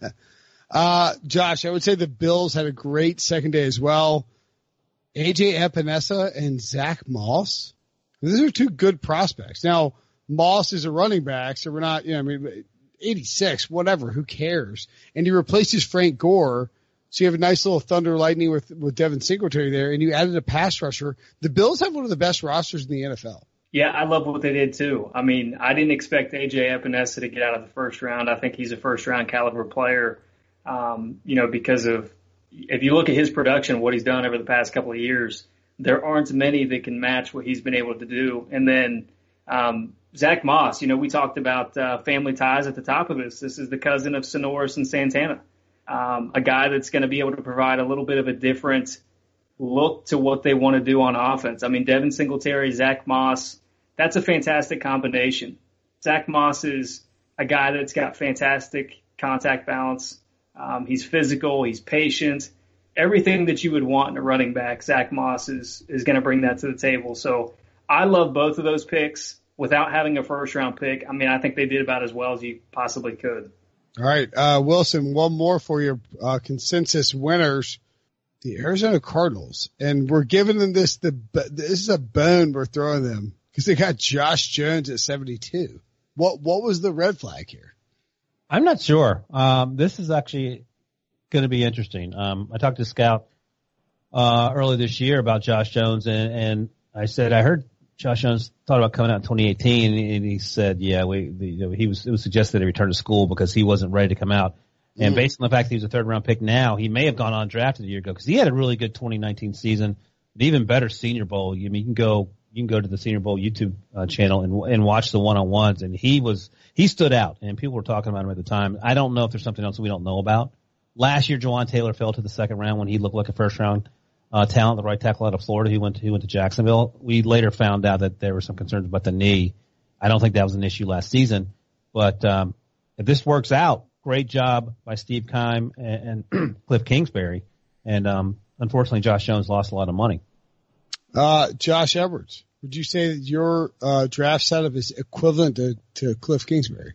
uh, Josh, I would say the Bills had a great second day as well. A J Epinesa and Zach Moss. These are two good prospects. Now, Moss is a running back, so we're not, you know, I mean, eighty-six, whatever, who cares? And he replaces Frank Gore, so you have a nice little thunder lightning with, with Devin Singletary there, and you added a pass rusher. The Bills have one of the best rosters in the N F L. Yeah, I love what they did too. I mean, I didn't expect A J Epinesa to get out of the first round. I think he's a first-round caliber player, um, you know, because of, if you look at his production, what he's done over the past couple of years, there aren't many that can match what he's been able to do. And then, um, Zach Moss, you know, we talked about uh, family ties at the top of this. This is the cousin of Sonoris and Santana, um, a guy that's going to be able to provide a little bit of a different look to what they want to do on offense. I mean, Devin Singletary, Zach Moss, that's a fantastic combination. Zach Moss is a guy that's got fantastic contact balance. Um, he's physical. He's patient. Everything that you would want in a running back, Zach Moss is, is going to bring that to the table. So I love both of those picks. Without having a first-round pick, I mean, I think they did about as well as you possibly could. All right, uh, Wilson, one more for your uh, consensus winners, the Arizona Cardinals. And we're giving them this, the this is a bone we're throwing them because they got Josh Jones at seventy-two. What what was the red flag here? I'm not sure. Um, this is actually going to be interesting. Um, I talked to Scout uh, early this year about Josh Jones, and, and I said I heard Josh Jones thought about coming out in twenty eighteen, and he said, "Yeah, we the, you know, he was it was suggested that he return to school because he wasn't ready to come out." And based on the fact that he was a third round pick now, he may have gone on drafted a year ago because he had a really good twenty nineteen season, an even better Senior Bowl. I mean, you can go you can go to the Senior Bowl YouTube uh, channel and and watch the one on ones, and he was he stood out, and people were talking about him at the time. I don't know if there's something else that we don't know about. Last year, Jawan Taylor fell to the second round when he looked like a first round uh, talent, the right tackle out of Florida. He went to, he went to Jacksonville. We later found out that there were some concerns about the knee. I don't think that was an issue last season, but um, if this works out. Great job by Steve Keim and, and Cliff Kingsbury. And um, unfortunately, Josh Jones lost a lot of money. Uh, Josh Edwards, would you say that your uh, draft setup is equivalent to, to Cliff Kingsbury?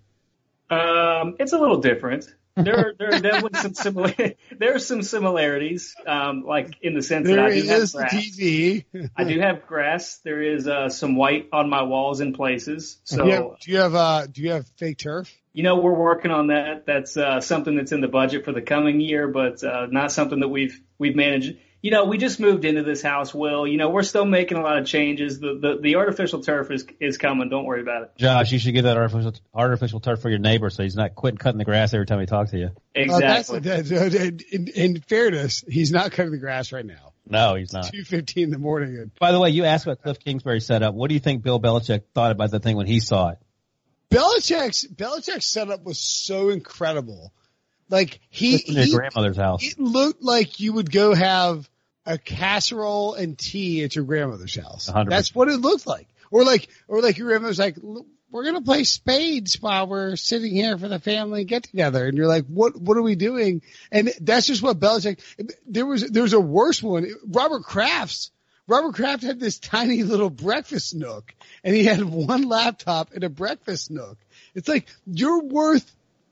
Um, it's a little different. There are, there are definitely some similar, there are some similarities, um, like in the sense there that I do have is grass. T V. I do have grass. There is uh, some white on my walls in places. So do you have, do you have, uh, do you have fake turf? You know, we're working on that. That's uh, something that's in the budget for the coming year, but uh, not something that we've we've managed. You know, we just moved into this house, Will. You know, we're still making a lot of changes. The the, the artificial turf is is coming. Don't worry about it. Josh, you should get that artificial artificial turf for your neighbor so he's not quitting cutting the grass every time he talks to you. Exactly. Uh, that's, that's, in, in fairness, he's not cutting the grass right now. No, he's not. two fifteen in the morning. By the way, you asked about Cliff Kingsbury's setup. What do you think Bill Belichick thought about the thing when he saw it? Belichick's Belichick's setup was so incredible. Like he, in your he grandmother's house. It looked like you would go have a casserole and tea at your grandmother's house. one hundred percent. That's what it looked like. Or like, or like your grandmother's like, we're going to play spades while we're sitting here for the family get together. And you're like, what, what are we doing? And that's just what Belichick, there was, there was a worse one. Robert Kraft's, Robert Kraft had this tiny little breakfast nook and he had one laptop and a breakfast nook. It's like, you're worth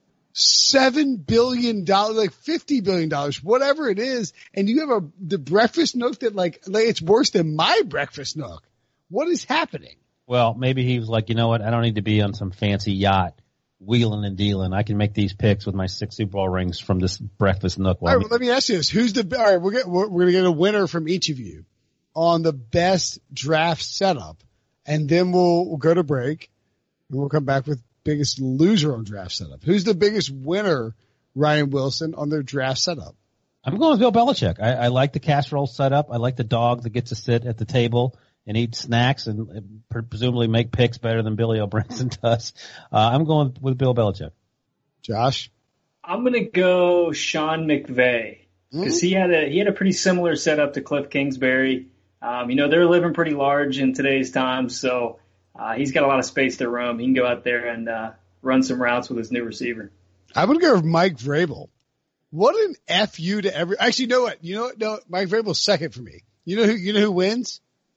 seven billion dollars, like fifty billion dollars, whatever it is. And you have a, the breakfast nook that like, like it's worse than my breakfast nook. What is happening? Well, maybe he was like, you know what? I don't need to be on some fancy yacht wheeling and dealing. I can make these picks with my six Super Bowl rings from this breakfast nook. All right, well, let me ask you this. Who's the, all right, we're going we're, we're going to get a winner from each of you on the best draft setup. And then we'll, we'll go to break and we'll come back with biggest loser on draft setup. Who's the biggest winner, Ryan Wilson, on their draft setup? I'm going with Bill Belichick. I, I like the casserole setup. I like the dog that gets to sit at the table and eat snacks and uh, presumably make picks better than Billy O'Brien does. Uh, I'm going with Bill Belichick. Josh? I'm going to go Sean McVay because mm-hmm. he had a he had a pretty similar setup to Cliff Kingsbury. Um, you know, they're living pretty large in today's times, so uh, he's got a lot of space to roam. He can go out there and uh, run some routes with his new receiver. I'm going to go with Mike Vrabel. What an F you to every – actually, you know what? You know what? No, Mike Vrabel's second for me. You know who? You know who wins?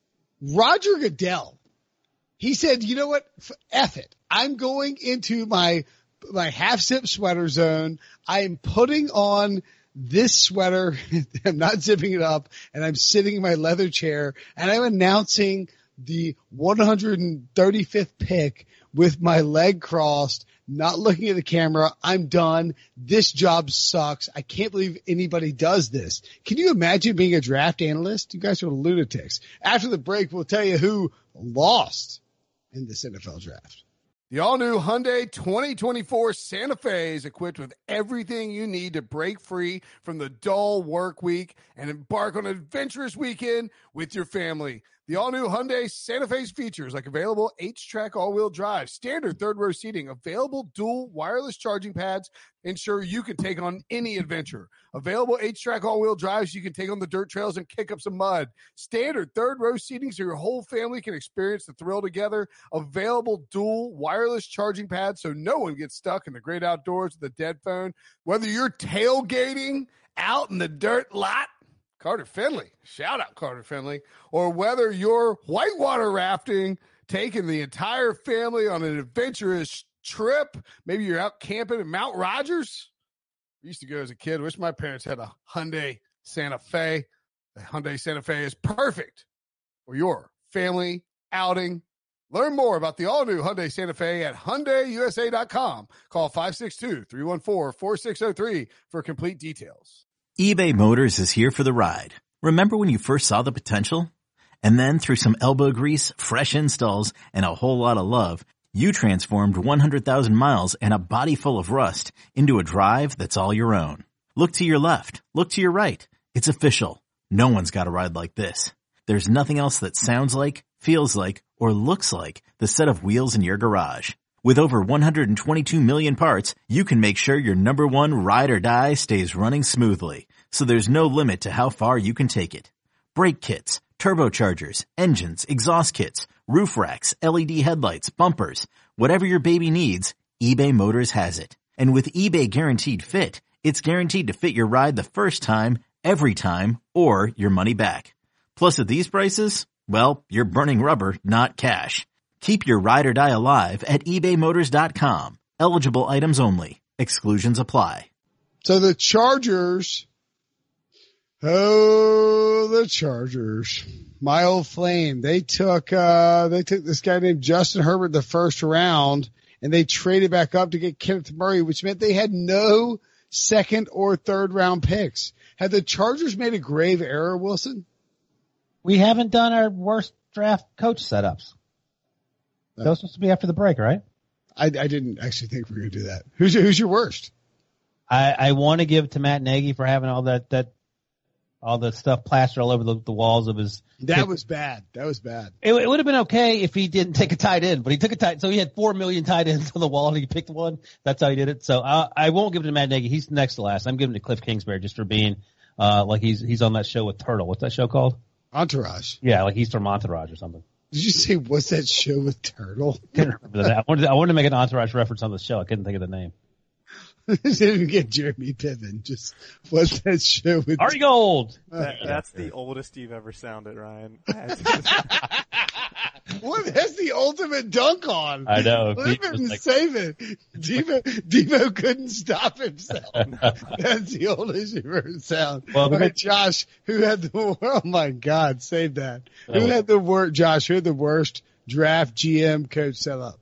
Roger Goodell. He said, you know what? F it. I'm going into my my half-zip sweater zone. I am putting on this sweater. I'm not zipping it up, and I'm sitting in my leather chair, and I'm announcing the one hundred thirty-fifth pick with my leg crossed, not looking at the camera. I'm done. This job sucks. I can't believe anybody does this. Can you imagine being a draft analyst? You guys are lunatics. After the break, we'll tell you who lost in this N F L draft. The all-new Hyundai twenty twenty-four Santa Fe is equipped with everything you need to break free from the dull work week and embark on an adventurous weekend with your family. The all-new Hyundai Santa Fe's features like available H-Track all-wheel drive, standard third-row seating, available dual wireless charging pads, ensure you can take on any adventure. Available H-Track all-wheel drives so you can take on the dirt trails and kick up some mud. Standard third-row seating so your whole family can experience the thrill together. Available dual wireless charging pads so no one gets stuck in the great outdoors with a dead phone. Whether you're tailgating out in the dirt lot, Carter Finley, shout out Carter Finley, or whether you're whitewater rafting, taking the entire family on an adventurous trip, maybe you're out camping at Mount Rogers. I used to go as a kid. Wish my parents had a Hyundai Santa Fe. The Hyundai Santa Fe is perfect for your family outing. Learn more about the all-new Hyundai Santa Fe at Hyundai U S A dot com. Call five six two, three one four, four six zero three for complete details. eBay Motors is here for the ride. Remember when you first saw the potential? And then through some elbow grease, fresh installs, and a whole lot of love, you transformed one hundred thousand miles and a body full of rust into a drive that's all your own. Look to your left. Look to your right. It's official. No one's got a ride like this. There's nothing else that sounds like, feels like, or looks like the set of wheels in your garage. With over one hundred twenty-two million parts, you can make sure your number one ride or die stays running smoothly. So there's no limit to how far you can take it. Brake kits, turbochargers, engines, exhaust kits, roof racks, L E D headlights, bumpers, whatever your baby needs, eBay Motors has it. And with eBay Guaranteed Fit, it's guaranteed to fit your ride the first time, every time, or your money back. Plus at these prices, well, you're burning rubber, not cash. Keep your ride or die alive at ebay motors dot com. Eligible items only. Exclusions apply. So the Chargers, oh, the Chargers, my old flame. They took uh, they took this guy named Justin Herbert the first round, and they traded back up to get Kenneth Murray, which meant they had no second or third round picks. Had the Chargers made a grave error, Wilson? We haven't done our worst draft coach setups. That was supposed to be after the break, right? I, I didn't actually think we were going to do that. Who's your, who's your worst? I, I want to give to Matt Nagy for having all that, that, all the stuff plastered all over the, the walls of his. That his, was bad. That was bad. It, it would have been okay if he didn't take a tight end, but he took a tight, so he had four million tight ends on the wall and he picked one. That's how he did it. So I, I won't give it to Matt Nagy. He's next to last. I'm giving it to Cliff Kingsbury just for being, uh, like he's, he's on that show with Turtle. What's that show called? Entourage. Yeah, like he's from Entourage or something. Did you say, what's that show with Turtle? I couldn't remember that. I wanted, to, I wanted to make an Entourage reference on the show. I couldn't think of the name. Didn't get Jeremy Piven. Just what's that show with Ari Gold? That, that's the oldest you've ever sounded, Ryan. What? That's the ultimate dunk on. I know. Live it and like, save it. Devo, Devo couldn't stop himself. That's the oldest you've ever sound. Well, All right, Josh, who had the, oh my God, save that. Who oh. had the worst, Josh, who had the worst draft G M coach setup?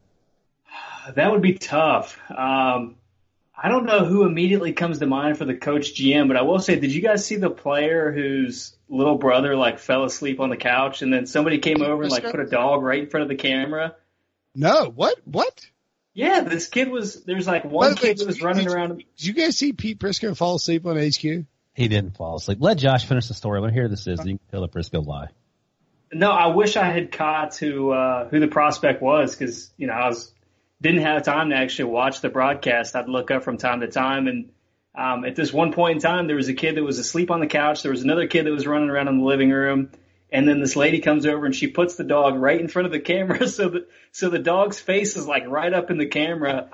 That would be tough. Um, I don't know who immediately comes to mind for the coach G M, but I will say, did you guys see the player whose little brother like fell asleep on the couch and then somebody came over and like put a dog right in front of the camera? No, what? What? Yeah, this kid was, there's like one kid that was running did, around. Did you guys see Pete Prisco fall asleep on H Q? He didn't fall asleep. Let Josh finish the story. I want to hear this is. You can tell the Prisco lie. No, I wish I had caught who, uh, who the prospect was because, you know, I was, didn't have time to actually watch the broadcast. I'd look up from time to time. And um, at this one point in time, there was a kid that was asleep on the couch. There was another kid that was running around in the living room. And then this lady comes over and she puts the dog right in front of the camera. So the, so the dog's face is like right up in the camera.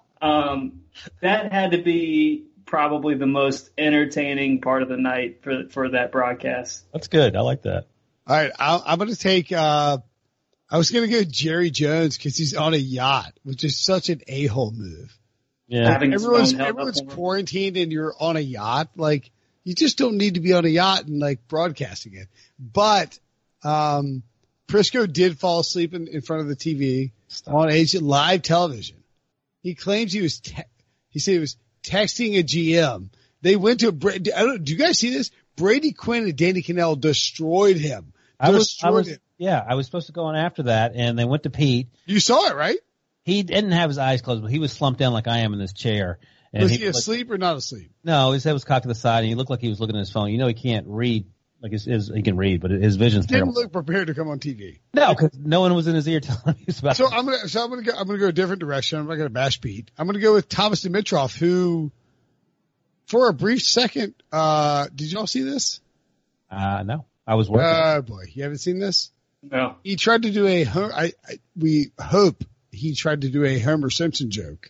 Um, that had to be probably the most entertaining part of the night for, for that broadcast. That's good. I like that. All right. I'll, I'm going to take, uh, I was going to go Jerry Jones because he's on a yacht, which is such an a-hole move. Yeah. Having his Everyone's, phone held everyone's up for him. quarantined and you're on a yacht. Like, you just don't need to be on a yacht and like broadcasting it. But, um, Prisco did fall asleep in, in front of the T V Stop. on H live television. He claims he was, te- he said he was texting a G M. They went to, I don't, do you guys see this? Brady Quinn and Danny Cannell destroyed him. I was, destroyed I was, him. yeah, I was supposed to go on after that, and they went to Pete. You saw it, right? He didn't have his eyes closed, but he was slumped down like I am in this chair. And was he, he asleep like, or not asleep? No, his head was cocked to the side, and he looked like he was looking at his phone. You know, he can't read. Like his, his he can read, but his vision's he didn't terrible. look prepared to come on T V. No, because no one was in his ear telling him he was about. So to. I'm gonna, so I'm gonna go, I'm gonna go a different direction. I'm not gonna bash Pete. I'm gonna go with Thomas Dimitroff, who, for a brief second, uh, did you all see this? Uh, no, I was working. Oh boy, you haven't seen this? No. He tried to do a, I, I, we hope he tried to do a Homer Simpson joke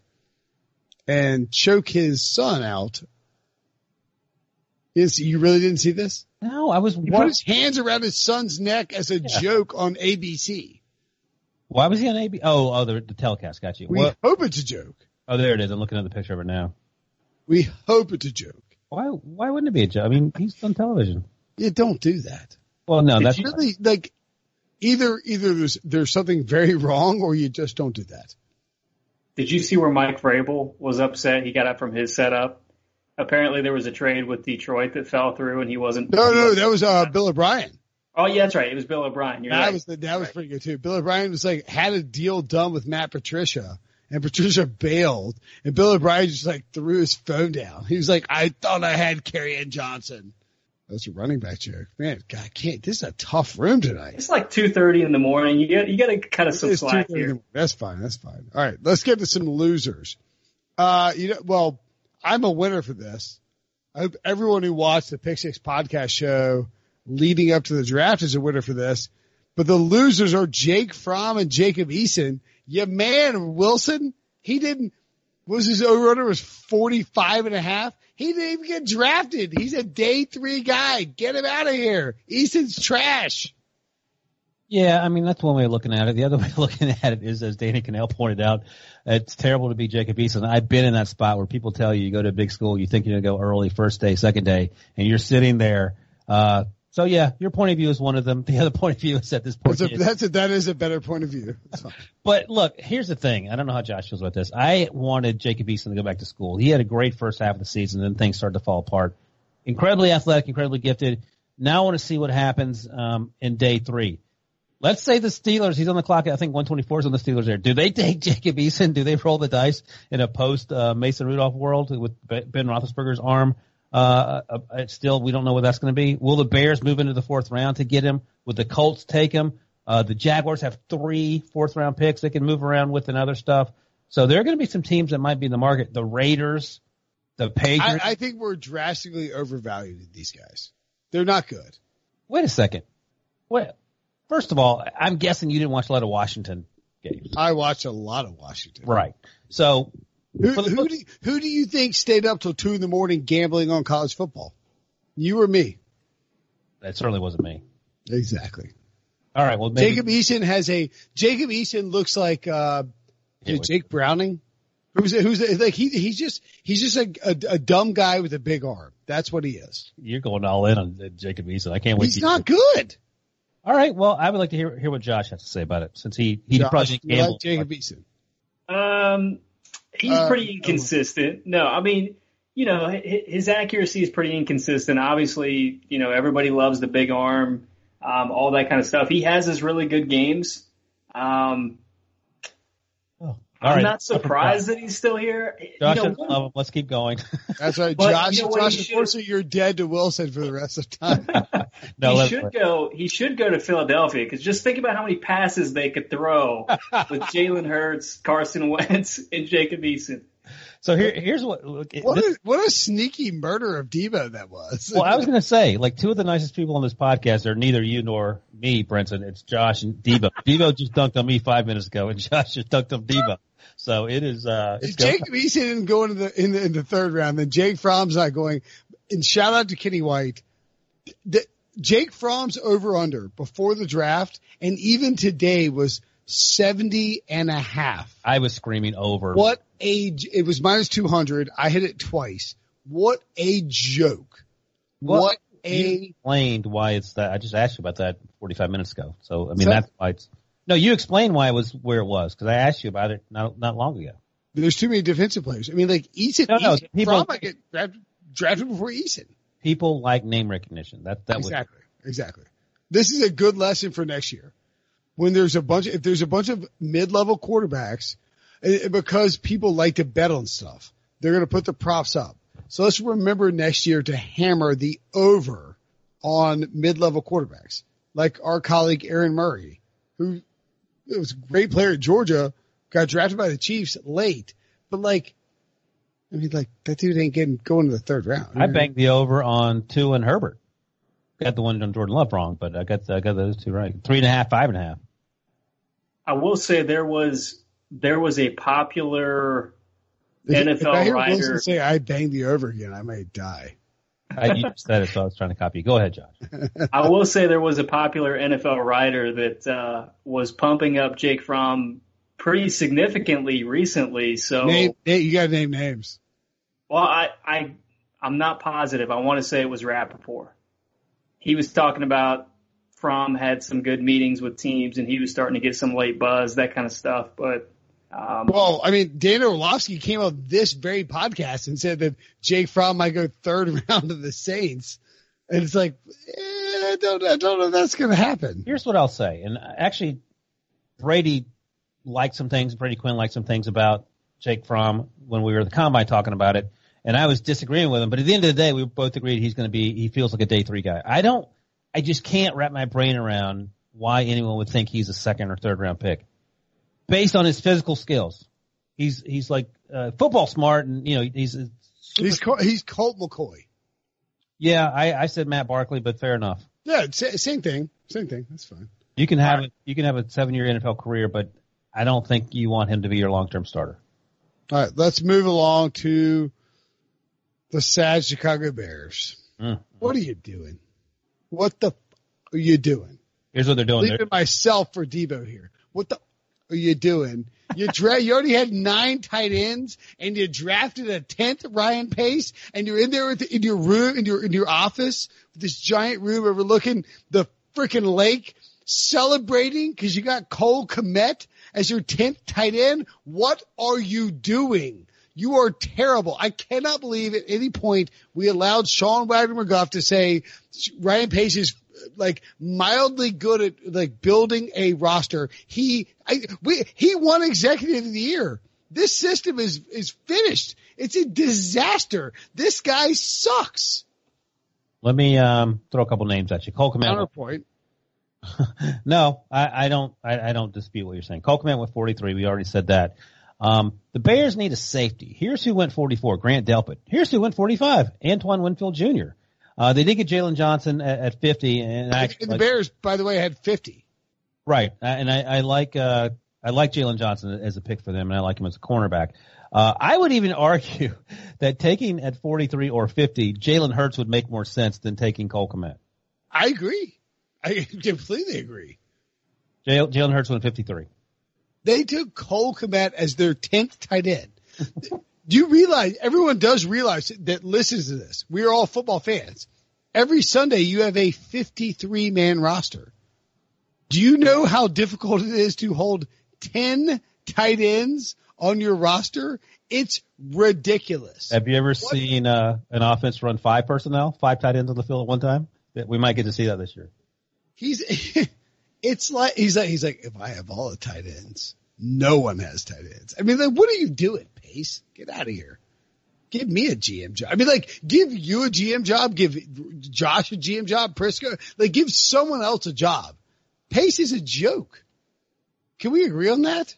and choke his son out. Is you really didn't see this? No, I was. He what? put his hands around his son's neck as a Yeah. joke on A B C. Why was he on A B? Oh, oh, the, the telecast. Got you. We What? hope it's a joke. Oh, there it is. I'm looking at the picture of it now. We hope it's a joke. Why? Why wouldn't it be a joke? I mean, he's on television. You don't do that. Well, no, It's that's really like either either there's there's something very wrong or you just don't do that. Did you see where Mike Vrabel was upset? He got up from his setup. Apparently there was a trade with Detroit that fell through and he wasn't. No, no, that was uh, Bill O'Brien. Oh, yeah, that's right. It was Bill O'Brien. You're that right. was the, that was right. pretty good too. Bill O'Brien was like had a deal done with Matt Patricia, and Patricia bailed, and Bill O'Brien just like threw his phone down. He was like, "I thought I had Kerryon Johnson." That's a running back joke, man. God, I can't. This is a tough room tonight. It's like two thirty in the morning. You get you got to cut us some It's slack here. That's fine. That's fine. All right, let's get to some losers. Uh, you know, well, I'm a winner for this. I hope everyone who watched the Pick Six podcast show leading up to the draft is a winner for this. But the losers are Jake Fromm and Jacob Eason. Your man, Wilson, he didn't, was his over-under was forty-five and a half. He didn't even get drafted. He's a day three guy. Get him out of here. Eason's trash. Yeah, I mean, that's one way of looking at it. The other way of looking at it is, as Danny Cannell pointed out, it's terrible to be Jacob Eason. I've been in that spot where people tell you you go to a big school, you think you're going to go early, first day, second day, and you're sitting there. Uh, so, yeah, your point of view is one of them. The other point of view is at this point. That's a, that's a, that is a better point of view. But, look, here's the thing. I don't know how Josh feels about this. I wanted Jacob Eason to go back to school. He had a great first half of the season, and then things started to fall apart. Incredibly athletic, incredibly gifted. Now I want to see what happens um, in day three. Let's say the Steelers, he's on the clock, I think one twenty-four is on the Steelers there. Do they take Jacob Eason? Do they roll the dice in a post uh, Mason Rudolph world with Ben Roethlisberger's arm? Uh, uh, uh, still, we don't know what that's going to be. Will the Bears move into the fourth round to get him? Would the Colts take him? Uh, the Jaguars have three fourth round picks they can move around with and other stuff. So there are going to be some teams that might be in the market. The Raiders, the Patriots. I, I think we're drastically overvalued these guys. They're not good. Wait a second. Wait. First of all, I'm guessing you didn't watch a lot of Washington games. I watch a lot of Washington. Right. So who, the, who, do, who do you think stayed up till two in the morning gambling on college football? You or me? That certainly wasn't me. Exactly. All right. Well, maybe, Jacob Eason has a Jacob Eason looks like uh, yeah, Jake Browning, who's who's like he he's just he's just a, a a dumb guy with a big arm. That's what he is. You're going all in on Jacob Eason. I can't wait. He's to not good. All right. Well, I would like to hear hear what Josh has to say about it, since he he Josh, probably you gambled. like Jacob Eason. Um, he's Uh, pretty inconsistent. No, I mean, you know, his, his accuracy is pretty inconsistent. Obviously, you know, everybody loves the big arm, um, all that kind of stuff. He has his really good games. Um, Oh, I'm right. not surprised that he's still here. Josh, you know, one- uh, let's keep going. That's right, But Josh. you know what, Josh, he should- unfortunately, you're dead to Wilson for the rest of time. no, he let's, should go. He should go to Philadelphia, because just think about how many passes they could throw with Jalen Hurts, Carson Wentz, and Jacob Eason. So here, here's what. Look, What this, a, what a sneaky murder of Debo that was. well, I was going to say, like, two of the nicest people on this podcast are neither you nor me, Brenton. It's Josh and Debo. Debo just dunked on me five minutes ago, and Josh just dunked on Debo. So it is. Uh, it's Jacob Eason didn't go into the in the in the third round. Then Jake Fromm's not going. And shout out to Kenny White. The, Jake Fromm's over under before the draft, and even today was seventy and a half. I was screaming over. What a, it was minus two hundred. I hit it twice. What a joke. Well, what You a, explained why it's that. I just asked you about that forty-five minutes ago. So I mean, So- that's why it's. No, you explained why it was where it was, because I asked you about it not not long ago. there's too many defensive players. I mean, like Eason, No, no, Eason people- Fromm might get drafted, drafted before Eason. People like name recognition. That that was Exactly. Exactly. This is a good lesson for next year. When there's a bunch, if there's a bunch of mid-level quarterbacks, eh, because people like to bet on stuff, they're going to put the props up. So let's remember next year to hammer the over on mid-level quarterbacks, like our colleague Aaron Murray, who was a great player at Georgia, got drafted by the Chiefs late, but like, I mean, like that dude ain't getting going to the third round. I banged the over on two and Herbert. Got the one on Jordan Love wrong, but I got I got those two right. Three and a half, five and a half. I will say there was there was a popular If, N F L if I hear writer. Wilson say I banged the over again, I might die. I, you just said it, so I was trying to copy you. Go ahead, Josh. I will say there was a popular N F L writer that uh, was pumping up Jake Fromm pretty significantly recently. So, Name, name, you got to name names. well, I, I I'm not positive. I want to say it was Rappaport. He was talking about Fromm had some good meetings with teams, and he was starting to get some late buzz, that kind of stuff. But um, well, I mean, Dan Orlovsky came on this very podcast and said that Jake Fromm might go third round to the Saints, and it's like, eh, I don't, I don't know if that's going to happen. Here's what I'll say, and actually, Brady liked some things. Brady Quinn liked some things about Jake Fromm when we were at the combine talking about it, and I was disagreeing with him. But at the end of the day, we both agreed he's going to be. He feels like a day three guy. I don't. I just can't wrap my brain around why anyone would think he's a second or third round pick based on his physical skills. He's he's like uh, football smart, and you know he's a super he's Col- he's Colt McCoy. Yeah, I, I said Matt Barkley, but fair enough. Yeah, it's, same thing, same thing. That's fine. You can have right. you can have a seven year N F L career, but I don't think you want him to be your long term starter. All right, let's move along to the sad Chicago Bears. Mm. What are you doing? What the f- are you doing? Here's what they're doing. Leaving myself for Debo here. What the f- are you doing? You dra- you already had nine tight ends, and you drafted a tenth Ryan Pace, and you're in there with, in your room, in your in your office, with this giant room overlooking the freaking lake, celebrating because you got Cole Kmet as your tenth tight end. What are you doing? You are terrible. I cannot believe at any point we allowed Sean Wagner-McGough to say Ryan Pace is like mildly good at like building a roster. He, I, we, he won executive of the year. This system is, is finished. It's a disaster. This guy sucks. Let me, um, throw a couple names at you. Cole Kmet. Counterpoint. no, I, I don't, I, I don't dispute what you're saying. Cole Kmet went forty-three. We already said that. Um, the Bears need a safety. Here's who went forty-four, Grant Delpit. Here's who went forty-five, Antoine Winfield Junior Uh, they did get Jalen Johnson at, at fifty, and, I, and the Bears, by the way, had fifty. Right, and I, I like uh, I like Jalen Johnson as a pick for them, and I like him as a cornerback. Uh, I would even argue that taking at forty-three or fifty, Jalen Hurts would make more sense than taking Cole Kmet. I agree. I completely agree. Jalen Hurts went fifty-three. They took Cole Kmet as their tenth tight end. Do you realize, everyone does realize that listens to this. We are all football fans. Every Sunday you have a fifty-three man roster. Do you know how difficult it is to hold ten tight ends on your roster? It's ridiculous. Have you ever what? seen uh, an offense run five personnel, five tight ends on the field at one time? We might get to see that this year. He's, it's like, he's like, he's like, if I have all the tight ends, no one has tight ends. I mean, like, what are you doing, Pace? Get out of here. Give me a G M job. I mean, like, give you a G M job, give Josh a G M job, Prisco, like, give someone else a job. Pace is a joke. Can we agree on that?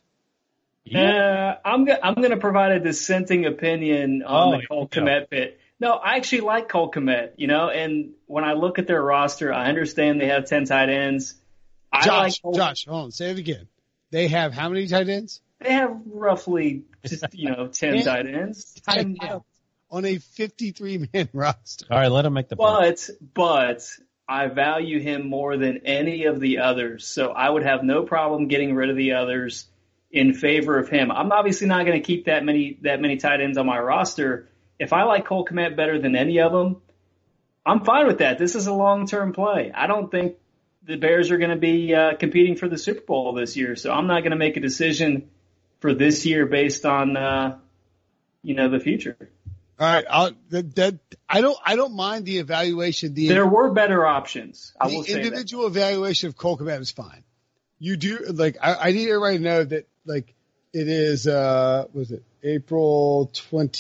Yeah, uh, I'm go- I'm going to provide a dissenting opinion on oh, the Cole Kmet bit. No, I actually like Cole Kmet, you know, and when I look at their roster, I understand they have ten tight ends. I Josh, like Cole- Josh, hold on, say it again. They have how many tight ends? They have roughly, just, you know, ten tight ends. Tight ends on a fifty-three man roster. All right, let him make the point. But, but I value him more than any of the others, so I would have no problem getting rid of the others in favor of him. I'm obviously not going to keep that many that many tight ends on my roster. If I like Cole Kmet better than any of them, I'm fine with that. This is a long-term play. I don't think the Bears are going to be uh, competing for the Super Bowl this year, so I'm not going to make a decision for this year based on, uh, you know, the future. All right, I'll, that, that I don't I don't mind the evaluation. The there were better options. I will the say individual that. evaluation of Cole Kmet is fine. You do like I, I need everybody to know that like it is uh was it April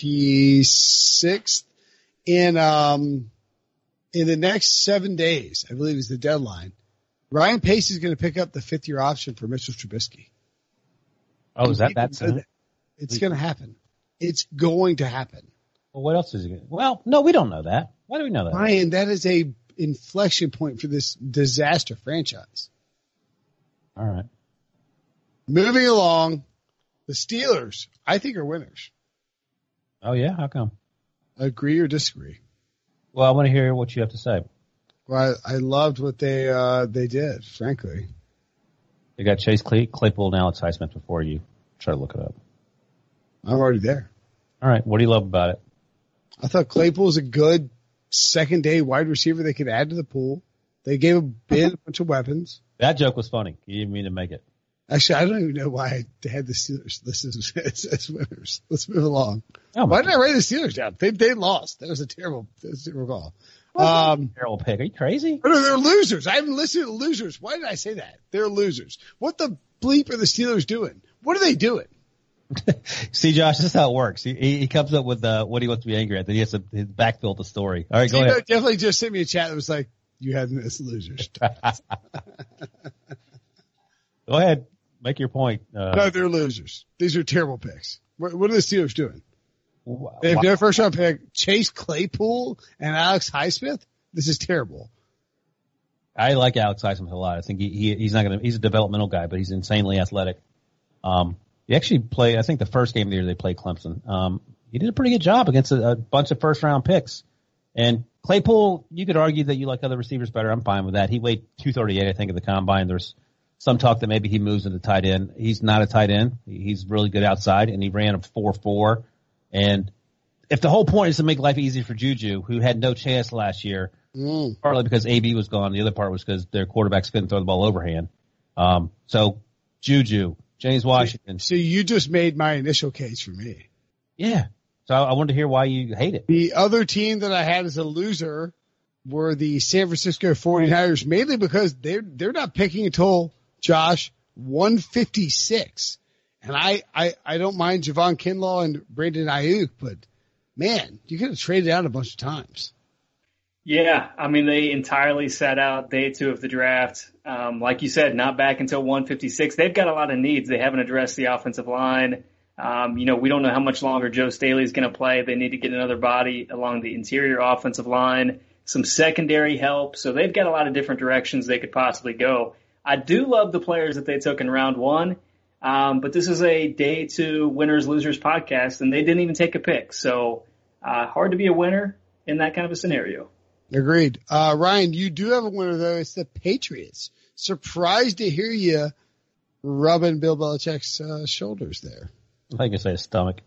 twenty-sixth in um in the next seven days I believe is the deadline. Ryan Pace is going to pick up the fifth year option for Mitchell Trubisky. Oh, is that that soon? It's going to happen. It's going to happen. Well, what else is he going to? Well, no, we don't know that. Why do we know that? Ryan, that is a inflection point for this disaster franchise. All right. Moving along, the Steelers, I think, are winners. Oh, yeah? How come? Agree or disagree? Well, I want to hear what you have to say. Well, I, I loved what they uh, they did, frankly. They got Chase Clay, Claypool and Alex Highsmith before you try to look it up. I'm already there. All right. What do you love about it? I thought Claypool was a good second-day wide receiver they could add to the pool. They gave him a bunch of weapons. That joke was funny. You didn't mean to make it. Actually, I don't even know why I had the Steelers listed as, as winners. Let's move along. Oh why did I write the Steelers down? They they lost. That was a terrible, that was a terrible call. Um, terrible pick. Are you crazy? No, they're losers. I haven't listened to losers. Why did I say that? They're losers. What the bleep are the Steelers doing? What are they doing? See, Josh, this is how it works. He, he comes up with uh, what he wants to be angry at. Then he has to backfill the story. All right, go Gino ahead. Definitely just sent me a chat that was like, you had them as losers. Go ahead. Make your point. Uh, no, they're losers. These are terrible picks. What, what are the Steelers doing? wh- They have wh- no first round pick. Chase Claypool and Alex Highsmith? This is terrible. I like Alex Highsmith a lot. I think he, he he's not going to. He's a developmental guy, but he's insanely athletic. Um, he actually played. I think the first game of the year they played Clemson. Um, he did a pretty good job against a, a bunch of first round picks. And Claypool, you could argue that you like other receivers better. I'm fine with that. He weighed two thirty-eight, I think, at the combine. There's some talk that maybe he moves into tight end. He's not a tight end. He's really good outside, and he ran a four four. And if the whole point is to make life easier for Juju, who had no chance last year, mm. partly because A B was gone, the other part was because their quarterbacks couldn't throw the ball overhand. Um, so Juju, James Washington. So you just made my initial case for me. Yeah. So I wanted to hear why you hate it. The other team that I had as a loser were the San Francisco forty-niners, mainly because they're they're not picking until, Josh, one fifty-six. And I, I, I don't mind Javon Kinlaw and Brandon Ayuk, but man, you could have traded out a bunch of times. Yeah, I mean, they entirely sat out day two of the draft. Um, like you said, not back until one fifty-six. They've got a lot of needs. They haven't addressed the offensive line. Um, you know, we don't know how much longer Joe Staley is going to play. They need to get another body along the interior offensive line, some secondary help. So they've got a lot of different directions they could possibly go. I do love the players that they took in round one, um, but this is a day two winners losers podcast, and they didn't even take a pick. So uh, hard to be a winner in that kind of a scenario. Agreed. Uh, Ryan, you do have a winner, though. It's the Patriots. Surprised to hear you rubbing Bill Belichick's uh, shoulders there. I think I say his stomach.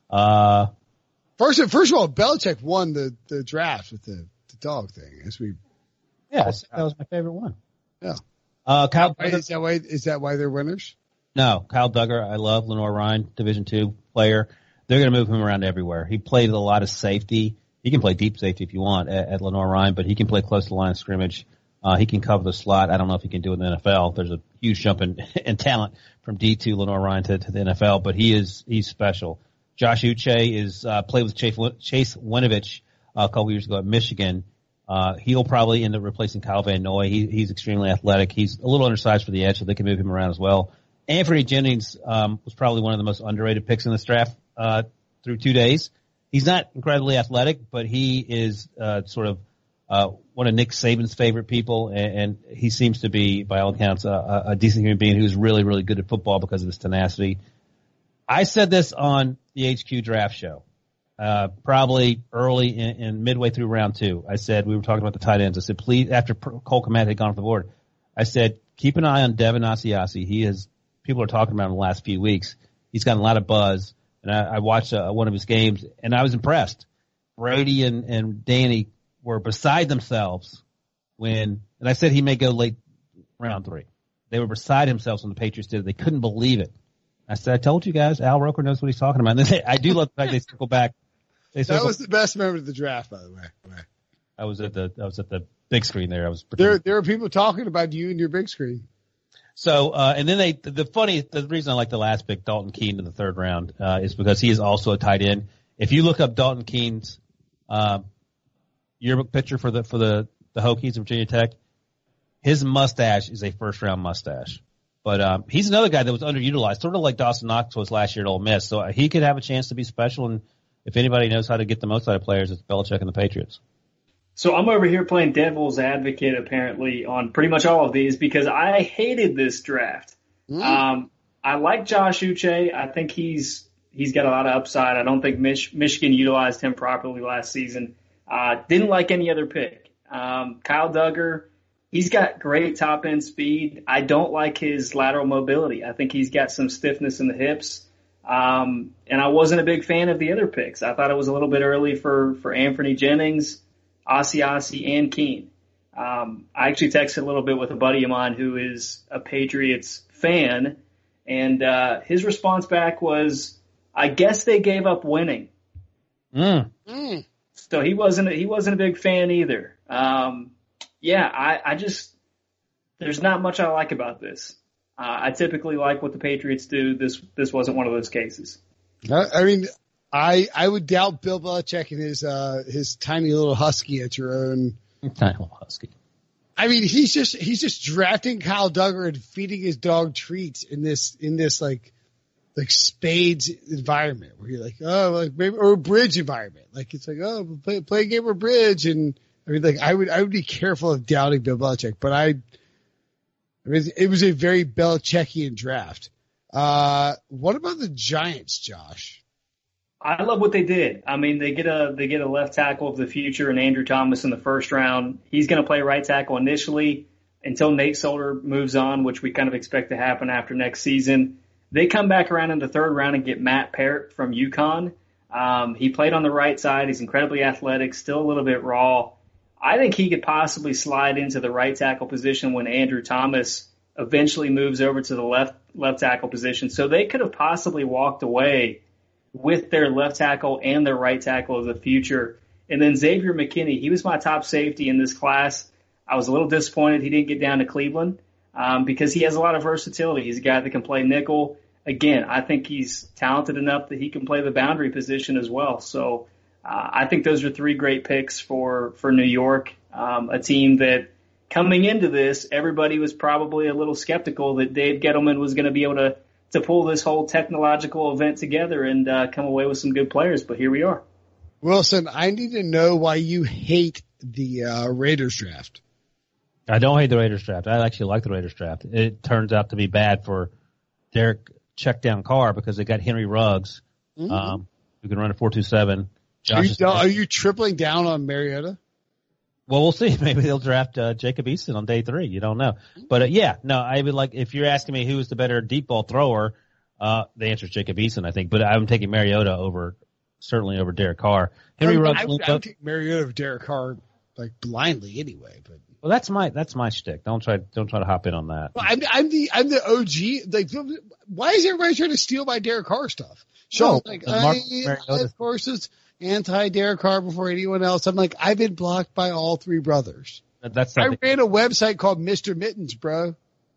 Uh, first, first of all, Belichick won the, the draft with the, the dog thing. As we, yeah, that was my favorite one. Yeah. Uh, Kyle, is that why? Is that why they're winners? No, Kyle Duggar. I love Lenore Ryan, Division two player. They're going to move him around everywhere. He played a lot of safety. He can play deep safety if you want at, at Lenore Ryan, but he can play close to the line of scrimmage. Uh, he can cover the slot. I don't know if he can do it in the N F L. There's a huge jump in, in talent from D two Lenore Ryan to, to the N F L, but he is, he's special. Josh Uche is, uh, played with Chase, Chase Winovich uh, a couple years ago at Michigan. Uh, he'll probably end up replacing Kyle Van Noy. He, he's extremely athletic. He's a little undersized for the edge, so they can move him around as well. Anthony Jennings, um, was probably one of the most underrated picks in this draft, uh, through two days. He's not incredibly athletic, but he is, uh, sort of, Uh, one of Nick Saban's favorite people, and, and he seems to be, by all accounts, a, a decent human being who's really, really good at football because of his tenacity. I said this on the H Q draft show, uh, probably early in, in midway through round two. I said, we were talking about the tight ends. I said, please, after Cole Kmet had gone off the board, I said, keep an eye on Devin Asiasi. He is, people are talking about him in the last few weeks. He's gotten a lot of buzz, and I, I watched uh, one of his games, and I was impressed. Brady and, and Danny were beside themselves when, and I said he may go late round three. They were beside themselves when the Patriots did it. They couldn't believe it. I said, I told you guys, Al Roker knows what he's talking about. And they, I do love the fact they circle back. They circle, that was the best moment of the draft, by the way. I was at the, I was at the big screen there. I was there. There are people talking about you and your big screen. So, uh, and then they, the funny, the reason I like the last pick, Dalton Keene in the third round, uh, is because he is also a tight end. If you look up Dalton Keene's, uh, yearbook picture for the for the the Hokies of Virginia Tech, his mustache is a first round mustache. But um, he's another guy that was underutilized, sort of like Dawson Knox was last year at Ole Miss. So he could have a chance to be special. And if anybody knows how to get the most out of players, it's Belichick and the Patriots. So I'm over here playing devil's advocate apparently on pretty much all of these because I hated this draft. Mm. Um, I like Josh Uche. I think he's he's got a lot of upside. I don't think Mich- Michigan utilized him properly last season. Uh, didn't like any other pick. Um, Kyle Duggar, he's got great top end speed. I don't like his lateral mobility. I think he's got some stiffness in the hips. Um, and I wasn't a big fan of the other picks. I thought it was a little bit early for, for Anthony Jennings, Asiasi, and Keene. Um, I actually texted a little bit with a buddy of mine who is a Patriots fan, and uh, his response back was, I guess they gave up winning. Mm. Mm. So he wasn't he wasn't a big fan either. Um, yeah, I, I just there's not much I like about this. Uh, I typically like what the Patriots do. This this wasn't one of those cases. I mean, I I would doubt Bill Belichick and his uh his tiny little husky at your own. Tiny little husky. I mean, he's just he's just drafting Kyle Duggar and feeding his dog treats in this in this like like Spades environment where you're like, oh, like maybe or a bridge environment. Like it's like, oh, play play a game of bridge. And I mean, like I would I would be careful of doubting Bill Belichick, but I. I mean, it was a very Belichickian draft. Uh, what about the Giants, Josh? I love what they did. I mean, they get a they get a left tackle of the future in Andrew Thomas in the first round. He's going to play right tackle initially until Nate Solder moves on, which we kind of expect to happen after next season. They come back around in the third round and get Matt Parrott from UConn. Um, he played on the right side. He's incredibly athletic, still a little bit raw. I think he could possibly slide into the right tackle position when Andrew Thomas eventually moves over to the left left tackle position. So they could have possibly walked away with their left tackle and their right tackle of the future. And then Xavier McKinney, he was my top safety in this class. I was a little disappointed he didn't get down to Cleveland um, because he has a lot of versatility. He's a guy that can play nickel. Again, I think he's talented enough that he can play the boundary position as well. So Uh, I think those are three great picks for, for New York, um, a team that coming into this, everybody was probably a little skeptical that Dave Gettleman was going to be able to, to pull this whole technological event together and uh, come away with some good players. But here we are. Wilson, I need to know why you hate the uh, Raiders draft. I don't hate the Raiders draft. I actually like the Raiders draft. It turns out to be bad for Derek Checkdown Carr because they got Henry Ruggs, mm-hmm. um, who can run a four two seven. Are you, are you tripling down on Mariota? Well, we'll see. Maybe they'll draft uh, Jacob Eason on day three. You don't know. But, uh, yeah, no, I would like – if you're asking me who is the better deep ball thrower, uh, the answer is Jacob Eason, I think. But I'm taking Mariota over – certainly over Derek Carr. Henry I, mean, Ruggs, I, would, I would take Mariota over Derek Carr like blindly anyway. But well, that's my that's my shtick. Don't try don't try to hop in on that. Well, I'm, I'm the I'm the O G. Like, why is everybody trying to steal my Derek Carr stuff? Sean, no, like, I, I, of course, it's – anti-Derek Carr before anyone else. I'm like, I've been blocked by all three brothers. That's I ran a website called Mister Mittens, bro.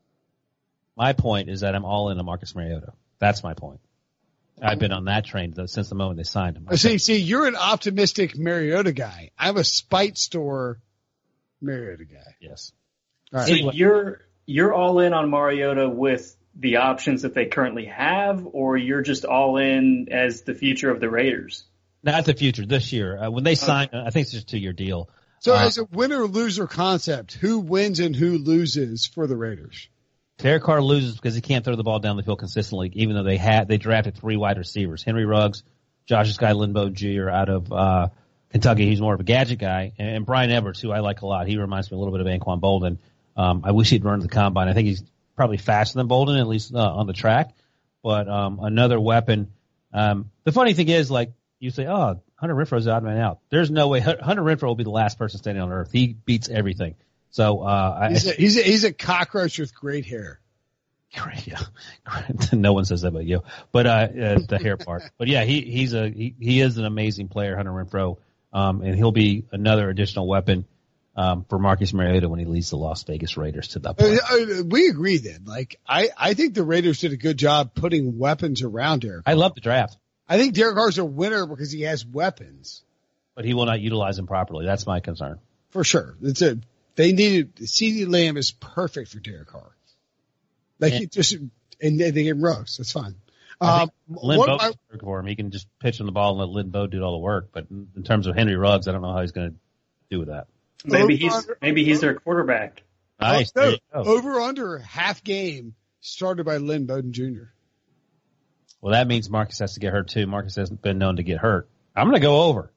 My point is that I'm all in on Marcus Mariota. That's my point. I've been on that train since the moment they signed him. See, see, you're an optimistic Mariota guy. I'm a spite store Mariota guy. Yes. All right. So anyway. you're you're all in on Mariota with the options that they currently have, or you're just all in as the future of the Raiders? Not the future, this year. Uh, when they signed, okay. I think it's just a two-year deal. So uh, as a winner-loser concept, who wins and who loses for the Raiders? Derek Carr loses because he can't throw the ball down the field consistently, even though they had they drafted three wide receivers. Henry Ruggs, Josh Sky Linbo Junior out of uh, Kentucky. He's more of a gadget guy. And, and Brian Edwards, who I like a lot. He reminds me a little bit of Anquan Bolden. Um, I wish he'd run to the combine. I think he's probably faster than Bolden, at least uh, on the track. But um, another weapon. Um, the funny thing is, like, you say, oh, Hunter Renfro's odd man out. There's no way. Hunter Renfro will be the last person standing on earth. He beats everything. So uh, he's, I, a, he's, a, he's a cockroach with great hair. Great, yeah. No one says that but you. But uh, uh, the hair part. But yeah, he he's a he, he is an amazing player, Hunter Renfro, um, and he'll be another additional weapon um, for Marcus Mariota when he leads the Las Vegas Raiders to that point. Uh, uh, we agree then. Like I, I think the Raiders did a good job putting weapons around Derek. I love the draft. I think Derek Carr's a winner because he has weapons. But he will not utilize them properly. That's my concern. For sure. It's a, they needed, CeeDee Lamb is perfect for Derek Carr. Like, and, he just, and they get Ruggs. That's fine. Um, Lynn Bowe can work for him. He can just pitch him the ball and let Lynn Bowe do all the work. But in, in terms of Henry Ruggs, I don't know how he's going to do with that. Maybe he's, maybe he's their quarterback. Nice. Oh, no, over under half game started by Lynn Bowden Junior Well, that means Marcus has to get hurt too. Marcus hasn't been known to get hurt. I'm going to go over.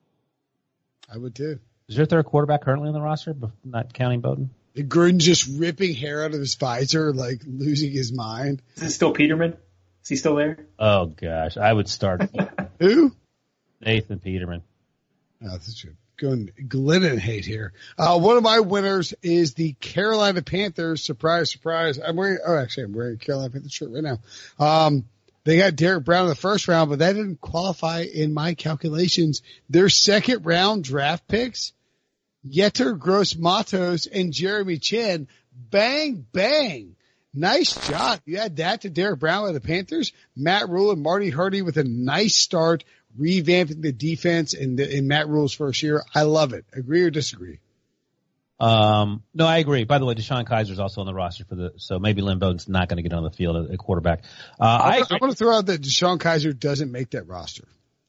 I would too. Is your third quarterback currently on the roster, not counting Bowden? Gruden's just ripping hair out of his visor, like losing his mind. Is it still Peterman? Is he still there? Oh, gosh. I would start. Who? Nathan Peterman. Oh, that's true. going Glennon hate here. Uh, one of my winners is the Carolina Panthers. Surprise, surprise. I'm wearing, oh, actually, I'm wearing a Carolina Panthers shirt right now. Um, they got Derek Brown in the first round, but that didn't qualify in my calculations. Their second round draft picks, Yetur Gross-Matos and Jeremy Chin, bang, bang. Nice job. You add that to Derek Brown with the Panthers, Matt Rule and Marty Hurney with a nice start, revamping the defense in, the, in Matt Rule's first year. I love it. Agree or disagree? Um, no, I agree. By the way, Deshaun Kaiser's also on the roster for the, so maybe Lynn Bowden's not going to get on the field at, at quarterback. Uh, I, I want to throw out that Deshaun Kaiser doesn't make that roster.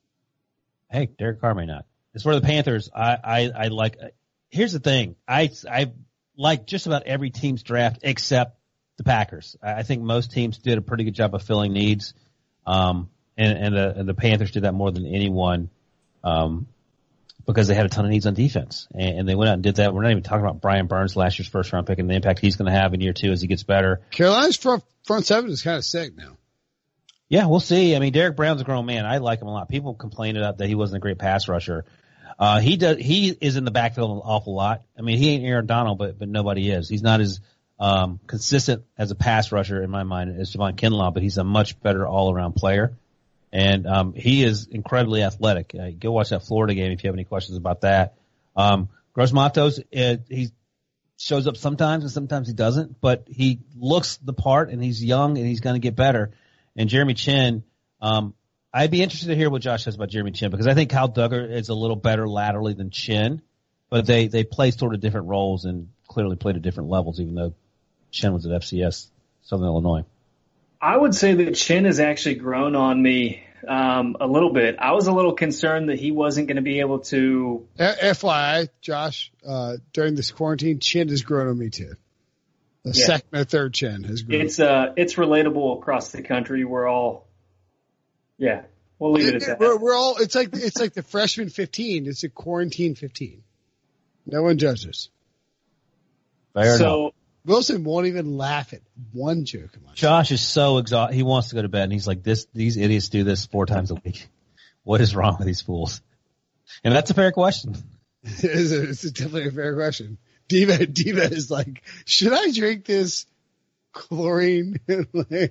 Hey, Derek Carr may not. As for the Panthers, I, I, I like, here's the thing. I, I like just about every team's draft except the Packers. I think most teams did a pretty good job of filling needs. Um, and, and the, and the Panthers did that more than anyone. Um, because they had a ton of needs on defense, and, and they went out and did that. We're not even talking about Brian Burns, last year's first round pick, and the impact he's going to have in year two as he gets better. Carolina's front, front seven is kind of sick now. Yeah, we'll see. I mean, Derek Brown's a grown man. I like him a lot. People complained about that he wasn't a great pass rusher. Uh, he does, he is in the backfield an awful lot. I mean, he ain't Aaron Donald, but, but nobody is. He's not as, um, consistent as a pass rusher in my mind as Javon Kinlaw, but he's a much better all around player. And, um, he is incredibly athletic. Uh, go watch that Florida game if you have any questions about that. Um, Gross-Matos, uh, he shows up sometimes and sometimes he doesn't, but he looks the part and he's young and he's going to get better. And Jeremy Chin, um, I'd be interested to hear what Josh says about Jeremy Chin because I think Kyle Duggar is a little better laterally than Chin, but they, they play sort of different roles and clearly played at different levels, even though Chin was at F C S, Southern Illinois. I would say that Chin has actually grown on me um, a little bit. I was a little concerned that he wasn't going to be able to. F Y I, Josh, uh, during this quarantine, Chin has grown on me too. The yeah. second or third Chin has grown. It's uh, it's relatable across the country. We're all, yeah, we'll leave it, it at that. We're, we're all. It's like it's like the freshman fifteen. It's a quarantine fifteen. No one judges. Fair so. enough. Wilson won't even laugh at one joke. Josh is so exhausted. He wants to go to bed, and he's like, "This, these idiots do this four times a week. What is wrong with these fools?" And that's a fair question. It is a, it's definitely a fair question. Diva, Diva is like, "Should I drink this chlorine? Should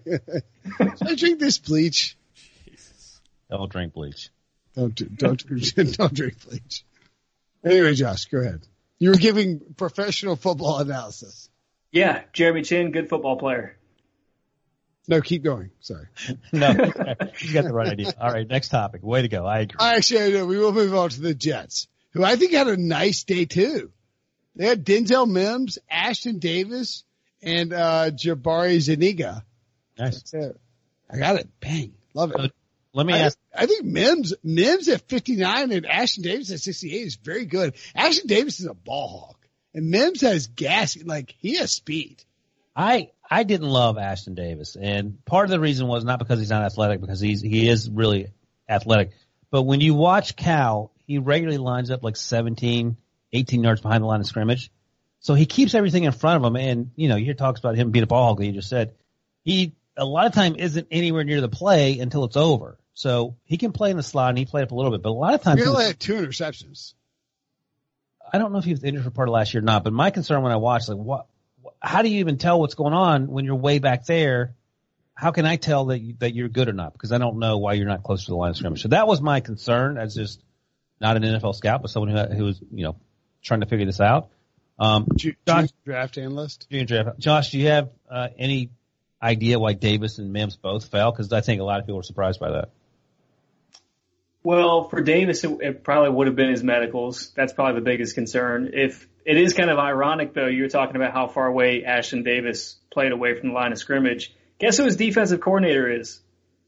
I drink this bleach?" Jesus. Don't drink bleach. Don't don't don't drink bleach. Anyway, Josh, go ahead. You were giving professional football analysis. Yeah, Jeremy Chin, good football player. No, keep going. Sorry. No, you got the right idea. All right, next topic. Way to go. I agree. Actually, no, we will move on to the Jets, who I think had a nice day too. They had Denzel Mims, Ashton Davis, and uh Jabari Zuniga. Nice. I got it. Bang. Love it. So, let me I, ask. I think Mims, Mims at fifty-nine and Ashton Davis at sixty-eight is very good. Ashton Davis is a ball hawk. And Mims has gas, like he has speed. I I didn't love Ashton Davis, and part of the reason was not because he's not athletic, because he's he is really athletic. But when you watch Cal, he regularly lines up like seventeen, eighteen yards behind the line of scrimmage, so he keeps everything in front of him. And you know, you hear talks about him being a ball hog that you just said. He a lot of time isn't anywhere near the play until it's over. So he can play in the slot, and he played up a little bit, but a lot of times he only had two interceptions. I don't know if he was injured for part of last year or not, but my concern when I watched, like, what, how do you even tell what's going on when you're way back there? How can I tell that you, that you're good or not? Because I don't know why you're not close to the line of scrimmage. So that was my concern as just not an N F L scout, but someone who, who was, you know, trying to figure this out. Um, Josh, draft analyst. Draft. Josh, do you have uh, any idea why Davis and Mims both fell? Because I think a lot of people were surprised by that. Well, for Davis, it, it probably would have been his medicals. That's probably the biggest concern. If it is kind of ironic, though, you were talking about how far away Ashton Davis played away from the line of scrimmage. Guess who his defensive coordinator is?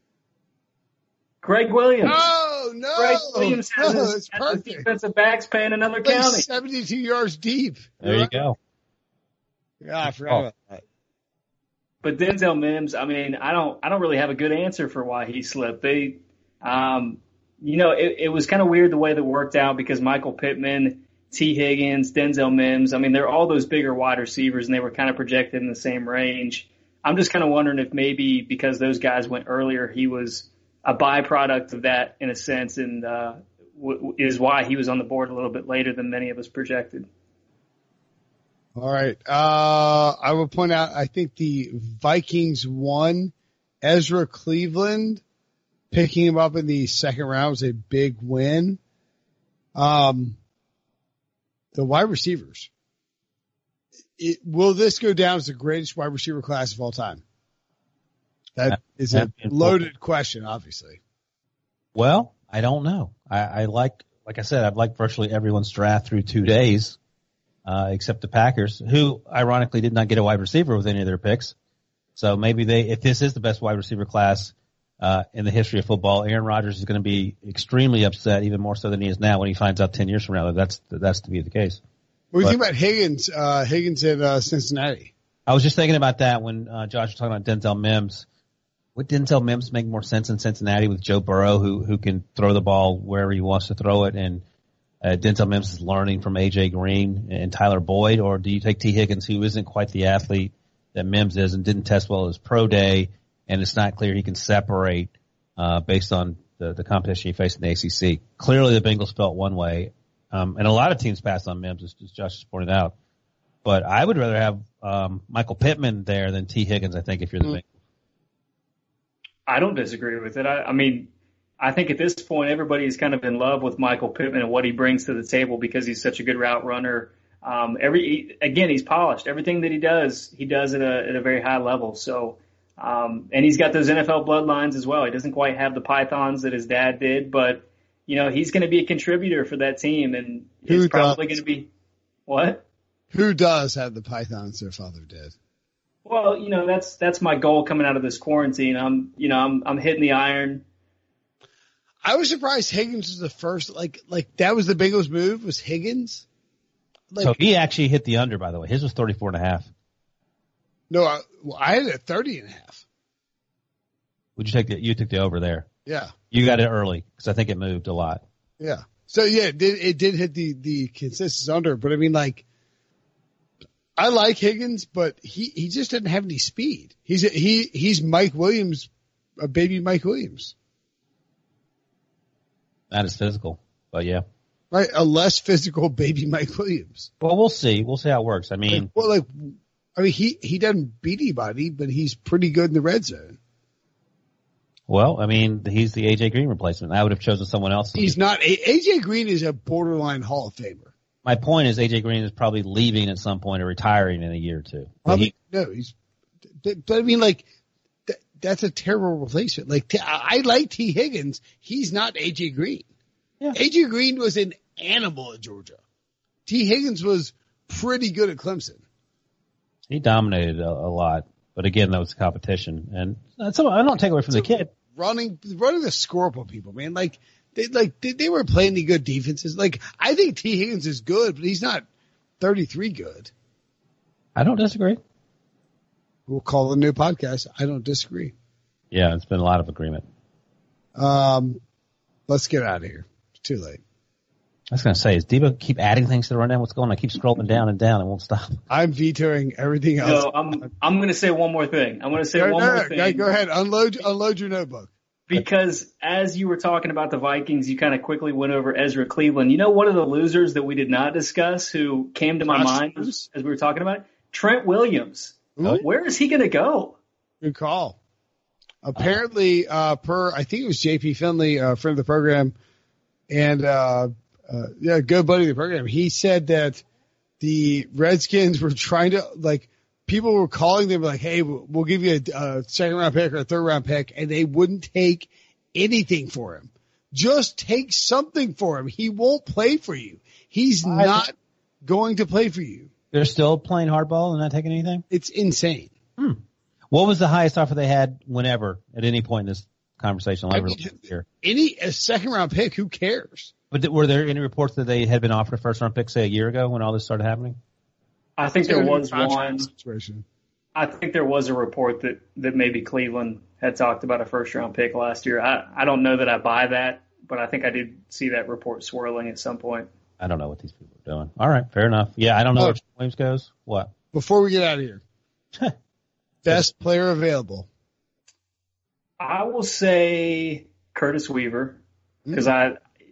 Greg Williams. Oh, no. Greg Williams has, no, his, has his defensive backs paying another like county. seventy-two yards deep. There you go. Yeah, I forgot oh. about that. But Denzel Mims, I mean, I don't, I don't really have a good answer for why he slipped. They, um, You know, it, it was kind of weird the way that worked out because Michael Pittman, T. Higgins, Denzel Mims, I mean, they're all those bigger wide receivers, and they were kind of projected in the same range. I'm just kind of wondering if maybe because those guys went earlier, he was a byproduct of that in a sense and uh, w- is why he was on the board a little bit later than many of us projected. All right. Uh, I will point out, I think the Vikings won. Ezra Cleveland, picking him up in the second round was a big win. Um, the wide receivers. It, will this go down as the greatest wide receiver class of all time? That is a loaded question, obviously. Well, I don't know. I, I like, like I said, I've liked virtually everyone's draft through two days, uh, except the Packers, who ironically did not get a wide receiver with any of their picks. So maybe they, if this is the best wide receiver class, uh, in the history of football, Aaron Rodgers is going to be extremely upset, even more so than he is now when he finds out ten years from now that that's, that that's to be the case. What do you think about Higgins, uh, Higgins at, uh, Cincinnati? I was just thinking about that when, uh, Josh was talking about Denzel Mims. Would Denzel Mims make more sense in Cincinnati with Joe Burrow, who, who can throw the ball wherever he wants to throw it, and uh, Denzel Mims is learning from A J Green and Tyler Boyd, or do you take T. Higgins, who isn't quite the athlete that Mims is and didn't test well at his pro day, and it's not clear he can separate uh, based on the, the competition he faced in the A C C. Clearly the Bengals felt one way, um, and a lot of teams passed on Mims, as, as Josh has pointed out. But I would rather have um, Michael Pittman there than T. Higgins, I think, if you're the mm-hmm. Bengals. I don't disagree with it. I, I mean, I think at this point everybody's kind of in love with Michael Pittman and what he brings to the table because he's such a good route runner. Um, every again, he's polished. Everything that he does, he does at a at a very high level. So, um, and he's got those N F L bloodlines as well. He doesn't quite have the pythons that his dad did, but you know he's going to be a contributor for that team, and Who it's probably does? going to be what? Who does have the pythons their father did? Well, you know, that's that's my goal coming out of this quarantine. I'm, you know, I'm I'm hitting the iron. I was surprised Higgins was the first. Like, like that was the Bengals move. Was Higgins? Like, so he actually hit the under, by the way. His was thirty-four and a half. No, I, well, I had it at thirty and a half. Would you take the? You took the over there. Yeah. You got it early because I think it moved a lot. Yeah. So yeah, it did, it did hit the the consensus under, but I mean, like. I like Higgins, but he, he just doesn't have any speed. He's a, he he's Mike Williams, a baby Mike Williams. Not as physical, but yeah, right. A less physical baby Mike Williams. Well, we'll see. We'll see how it works. I mean, like, well, like I mean, he he doesn't beat anybody, but he's pretty good in the red zone. Well, I mean, he's the A J Green replacement. I would have chosen someone else. He's not. A J Green is a borderline Hall of Famer. My point is A J Green is probably leaving at some point or retiring in a year or two. Probably, he, no, he's, but, but I mean, like, that, that's a terrible replacement. Like, t- I like T. Higgins. He's not A J Green. Yeah. A J Green was an animal at Georgia. T. Higgins was pretty good at Clemson. He dominated a, a lot, but again, that was competition. And that's, I don't take away from so the kid. Running, running the score up on people, man. Like, They like they, they were playing the good defenses. Like I think T. Higgins is good, but he's not thirty-three good. I don't disagree. We'll call it a new podcast. I don't disagree. Yeah, it's been a lot of agreement. Um, let's get out of here. It's too late. I was going to say, is Debo keep adding things to the rundown? What's going on? I keep scrolling down and down. It won't stop. I'm vetoing everything else. No, I'm I'm going to say one more thing. I'm going to say no, one no, more no, thing. Go ahead. Unload unload your notebook. Because as you were talking about the Vikings, you kind of quickly went over Ezra Cleveland. You know, one of the losers that we did not discuss who came to my Josh mind as, as we were talking about it? Trent Williams. Ooh. Where is he going to go? Good call. Apparently, uh, per, I think it was J P Finley, a uh, friend of the program, and, uh, uh, yeah, good buddy of the program. He said that the Redskins were trying to, like, people were calling them like, hey, we'll give you a, a second round pick or a third round pick, and they wouldn't take anything for him. Just take something for him. He won't play for you. He's I, not going to play for you. They're still playing hardball and not taking anything? It's insane. Hmm. What was the highest offer they had whenever, at any point in this conversation? I'll I mean, here. Any a second round pick, who cares? But th- were there any reports that they had been offered a first round pick, say, a year ago when all this started happening? I think there was one. Situation. I think there was a report that, that maybe Cleveland had talked about a first round pick last year. I, I don't know that I buy that, but I think I did see that report swirling at some point. I don't know what these people are doing. All right, fair enough. Yeah, I don't know oh. where Williams goes. What? Before we get out of here, best player available. I will say Curtis Weaver because mm. I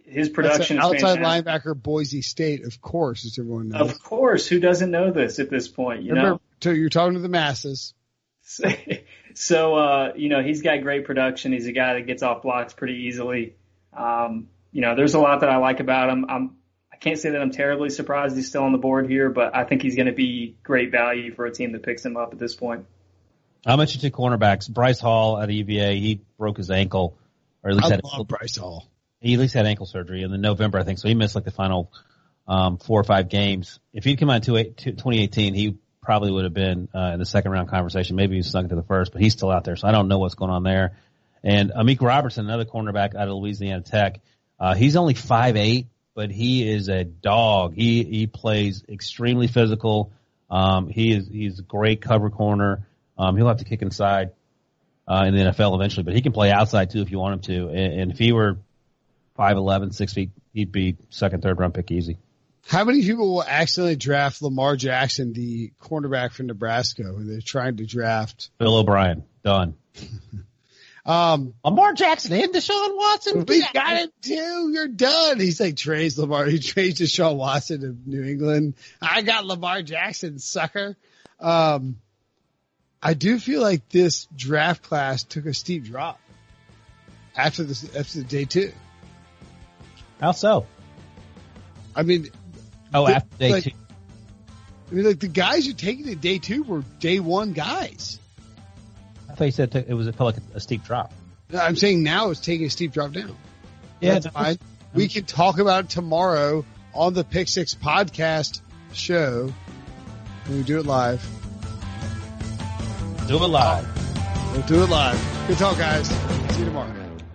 his production That's an is outside fantastic. linebacker, Boise State, of course, as everyone knows. Of course, who doesn't know this at this point? You Remember, know, so you're talking to the masses. so uh, you know he's got great production. He's a guy that gets off blocks pretty easily. Um, you know, there's a lot that I like about him. I'm I can't say that I'm terribly surprised he's still on the board here, but I think he's going to be great value for a team that picks him up at this point. I mentioned two cornerbacks. Bryce Hall at U V A, he broke his ankle, or at least I had love Bryce Hall. He at least had ankle surgery in the November, I think. So he missed like the final um, four or five games. If he'd come out in twenty eighteen, he probably would have been uh, in the second round conversation. Maybe he snuck into the first, but he's still out there. So I don't know what's going on there. And Amik Robertson, another cornerback out of Louisiana Tech, uh, he's only five eight, but he is a dog. He he plays extremely physical. Um, he is he's a great cover corner. Um, he'll have to kick inside uh, in the N F L eventually, but he can play outside too if you want him to. And, and if he were five eleven, six feet, he'd be second, third round pick easy. How many people will accidentally draft Lamar Jackson, the cornerback from Nebraska, who they're trying to draft? Bill O'Brien, done. Um, Lamar Jackson and Deshaun Watson. We got it too. You're done. He's like trades Lamar. He trades Deshaun Watson of New England. I got Lamar Jackson, sucker. Um, I do feel like this draft class took a steep drop after this, after the day two. How so? I mean, oh, the, after day like, two. I mean, like the guys you're taking at day two were day one guys. I thought you said it was it felt like a steep drop. I'm saying now it's taking a steep drop down. Yeah, that's fine. We can talk about it tomorrow on the Pick Six podcast show when we do it live. Do it live. We'll do it live. Good talk, guys. See you tomorrow.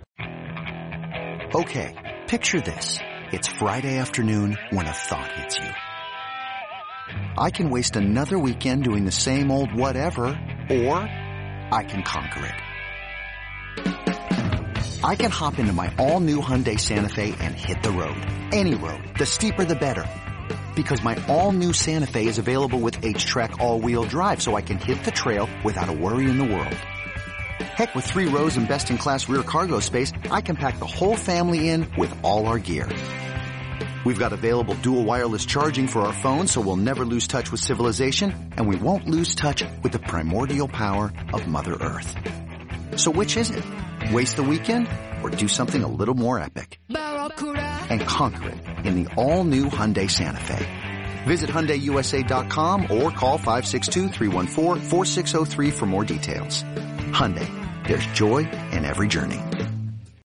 Okay, picture this. It's Friday afternoon when a thought hits you. I can waste another weekend doing the same old whatever, or I can conquer it. I can hop into my all-new Hyundai Santa Fe and hit the road. Any road. The steeper the better. Because my all-new Santa Fe is available with H-Track all-wheel drive, so I can hit the trail without a worry in the world. Heck, with three rows and best-in-class rear cargo space, I can pack the whole family in with all our gear. We've got available dual wireless charging for our phones, so we'll never lose touch with civilization, and we won't lose touch with the primordial power of Mother Earth. So which is it? Waste the weekend or do something a little more epic? And conquer it in the all-new Hyundai Santa Fe. Visit Hyundai U S A dot com or call five six two, three one four, four six zero three for more details. Hyundai, there's joy in every journey.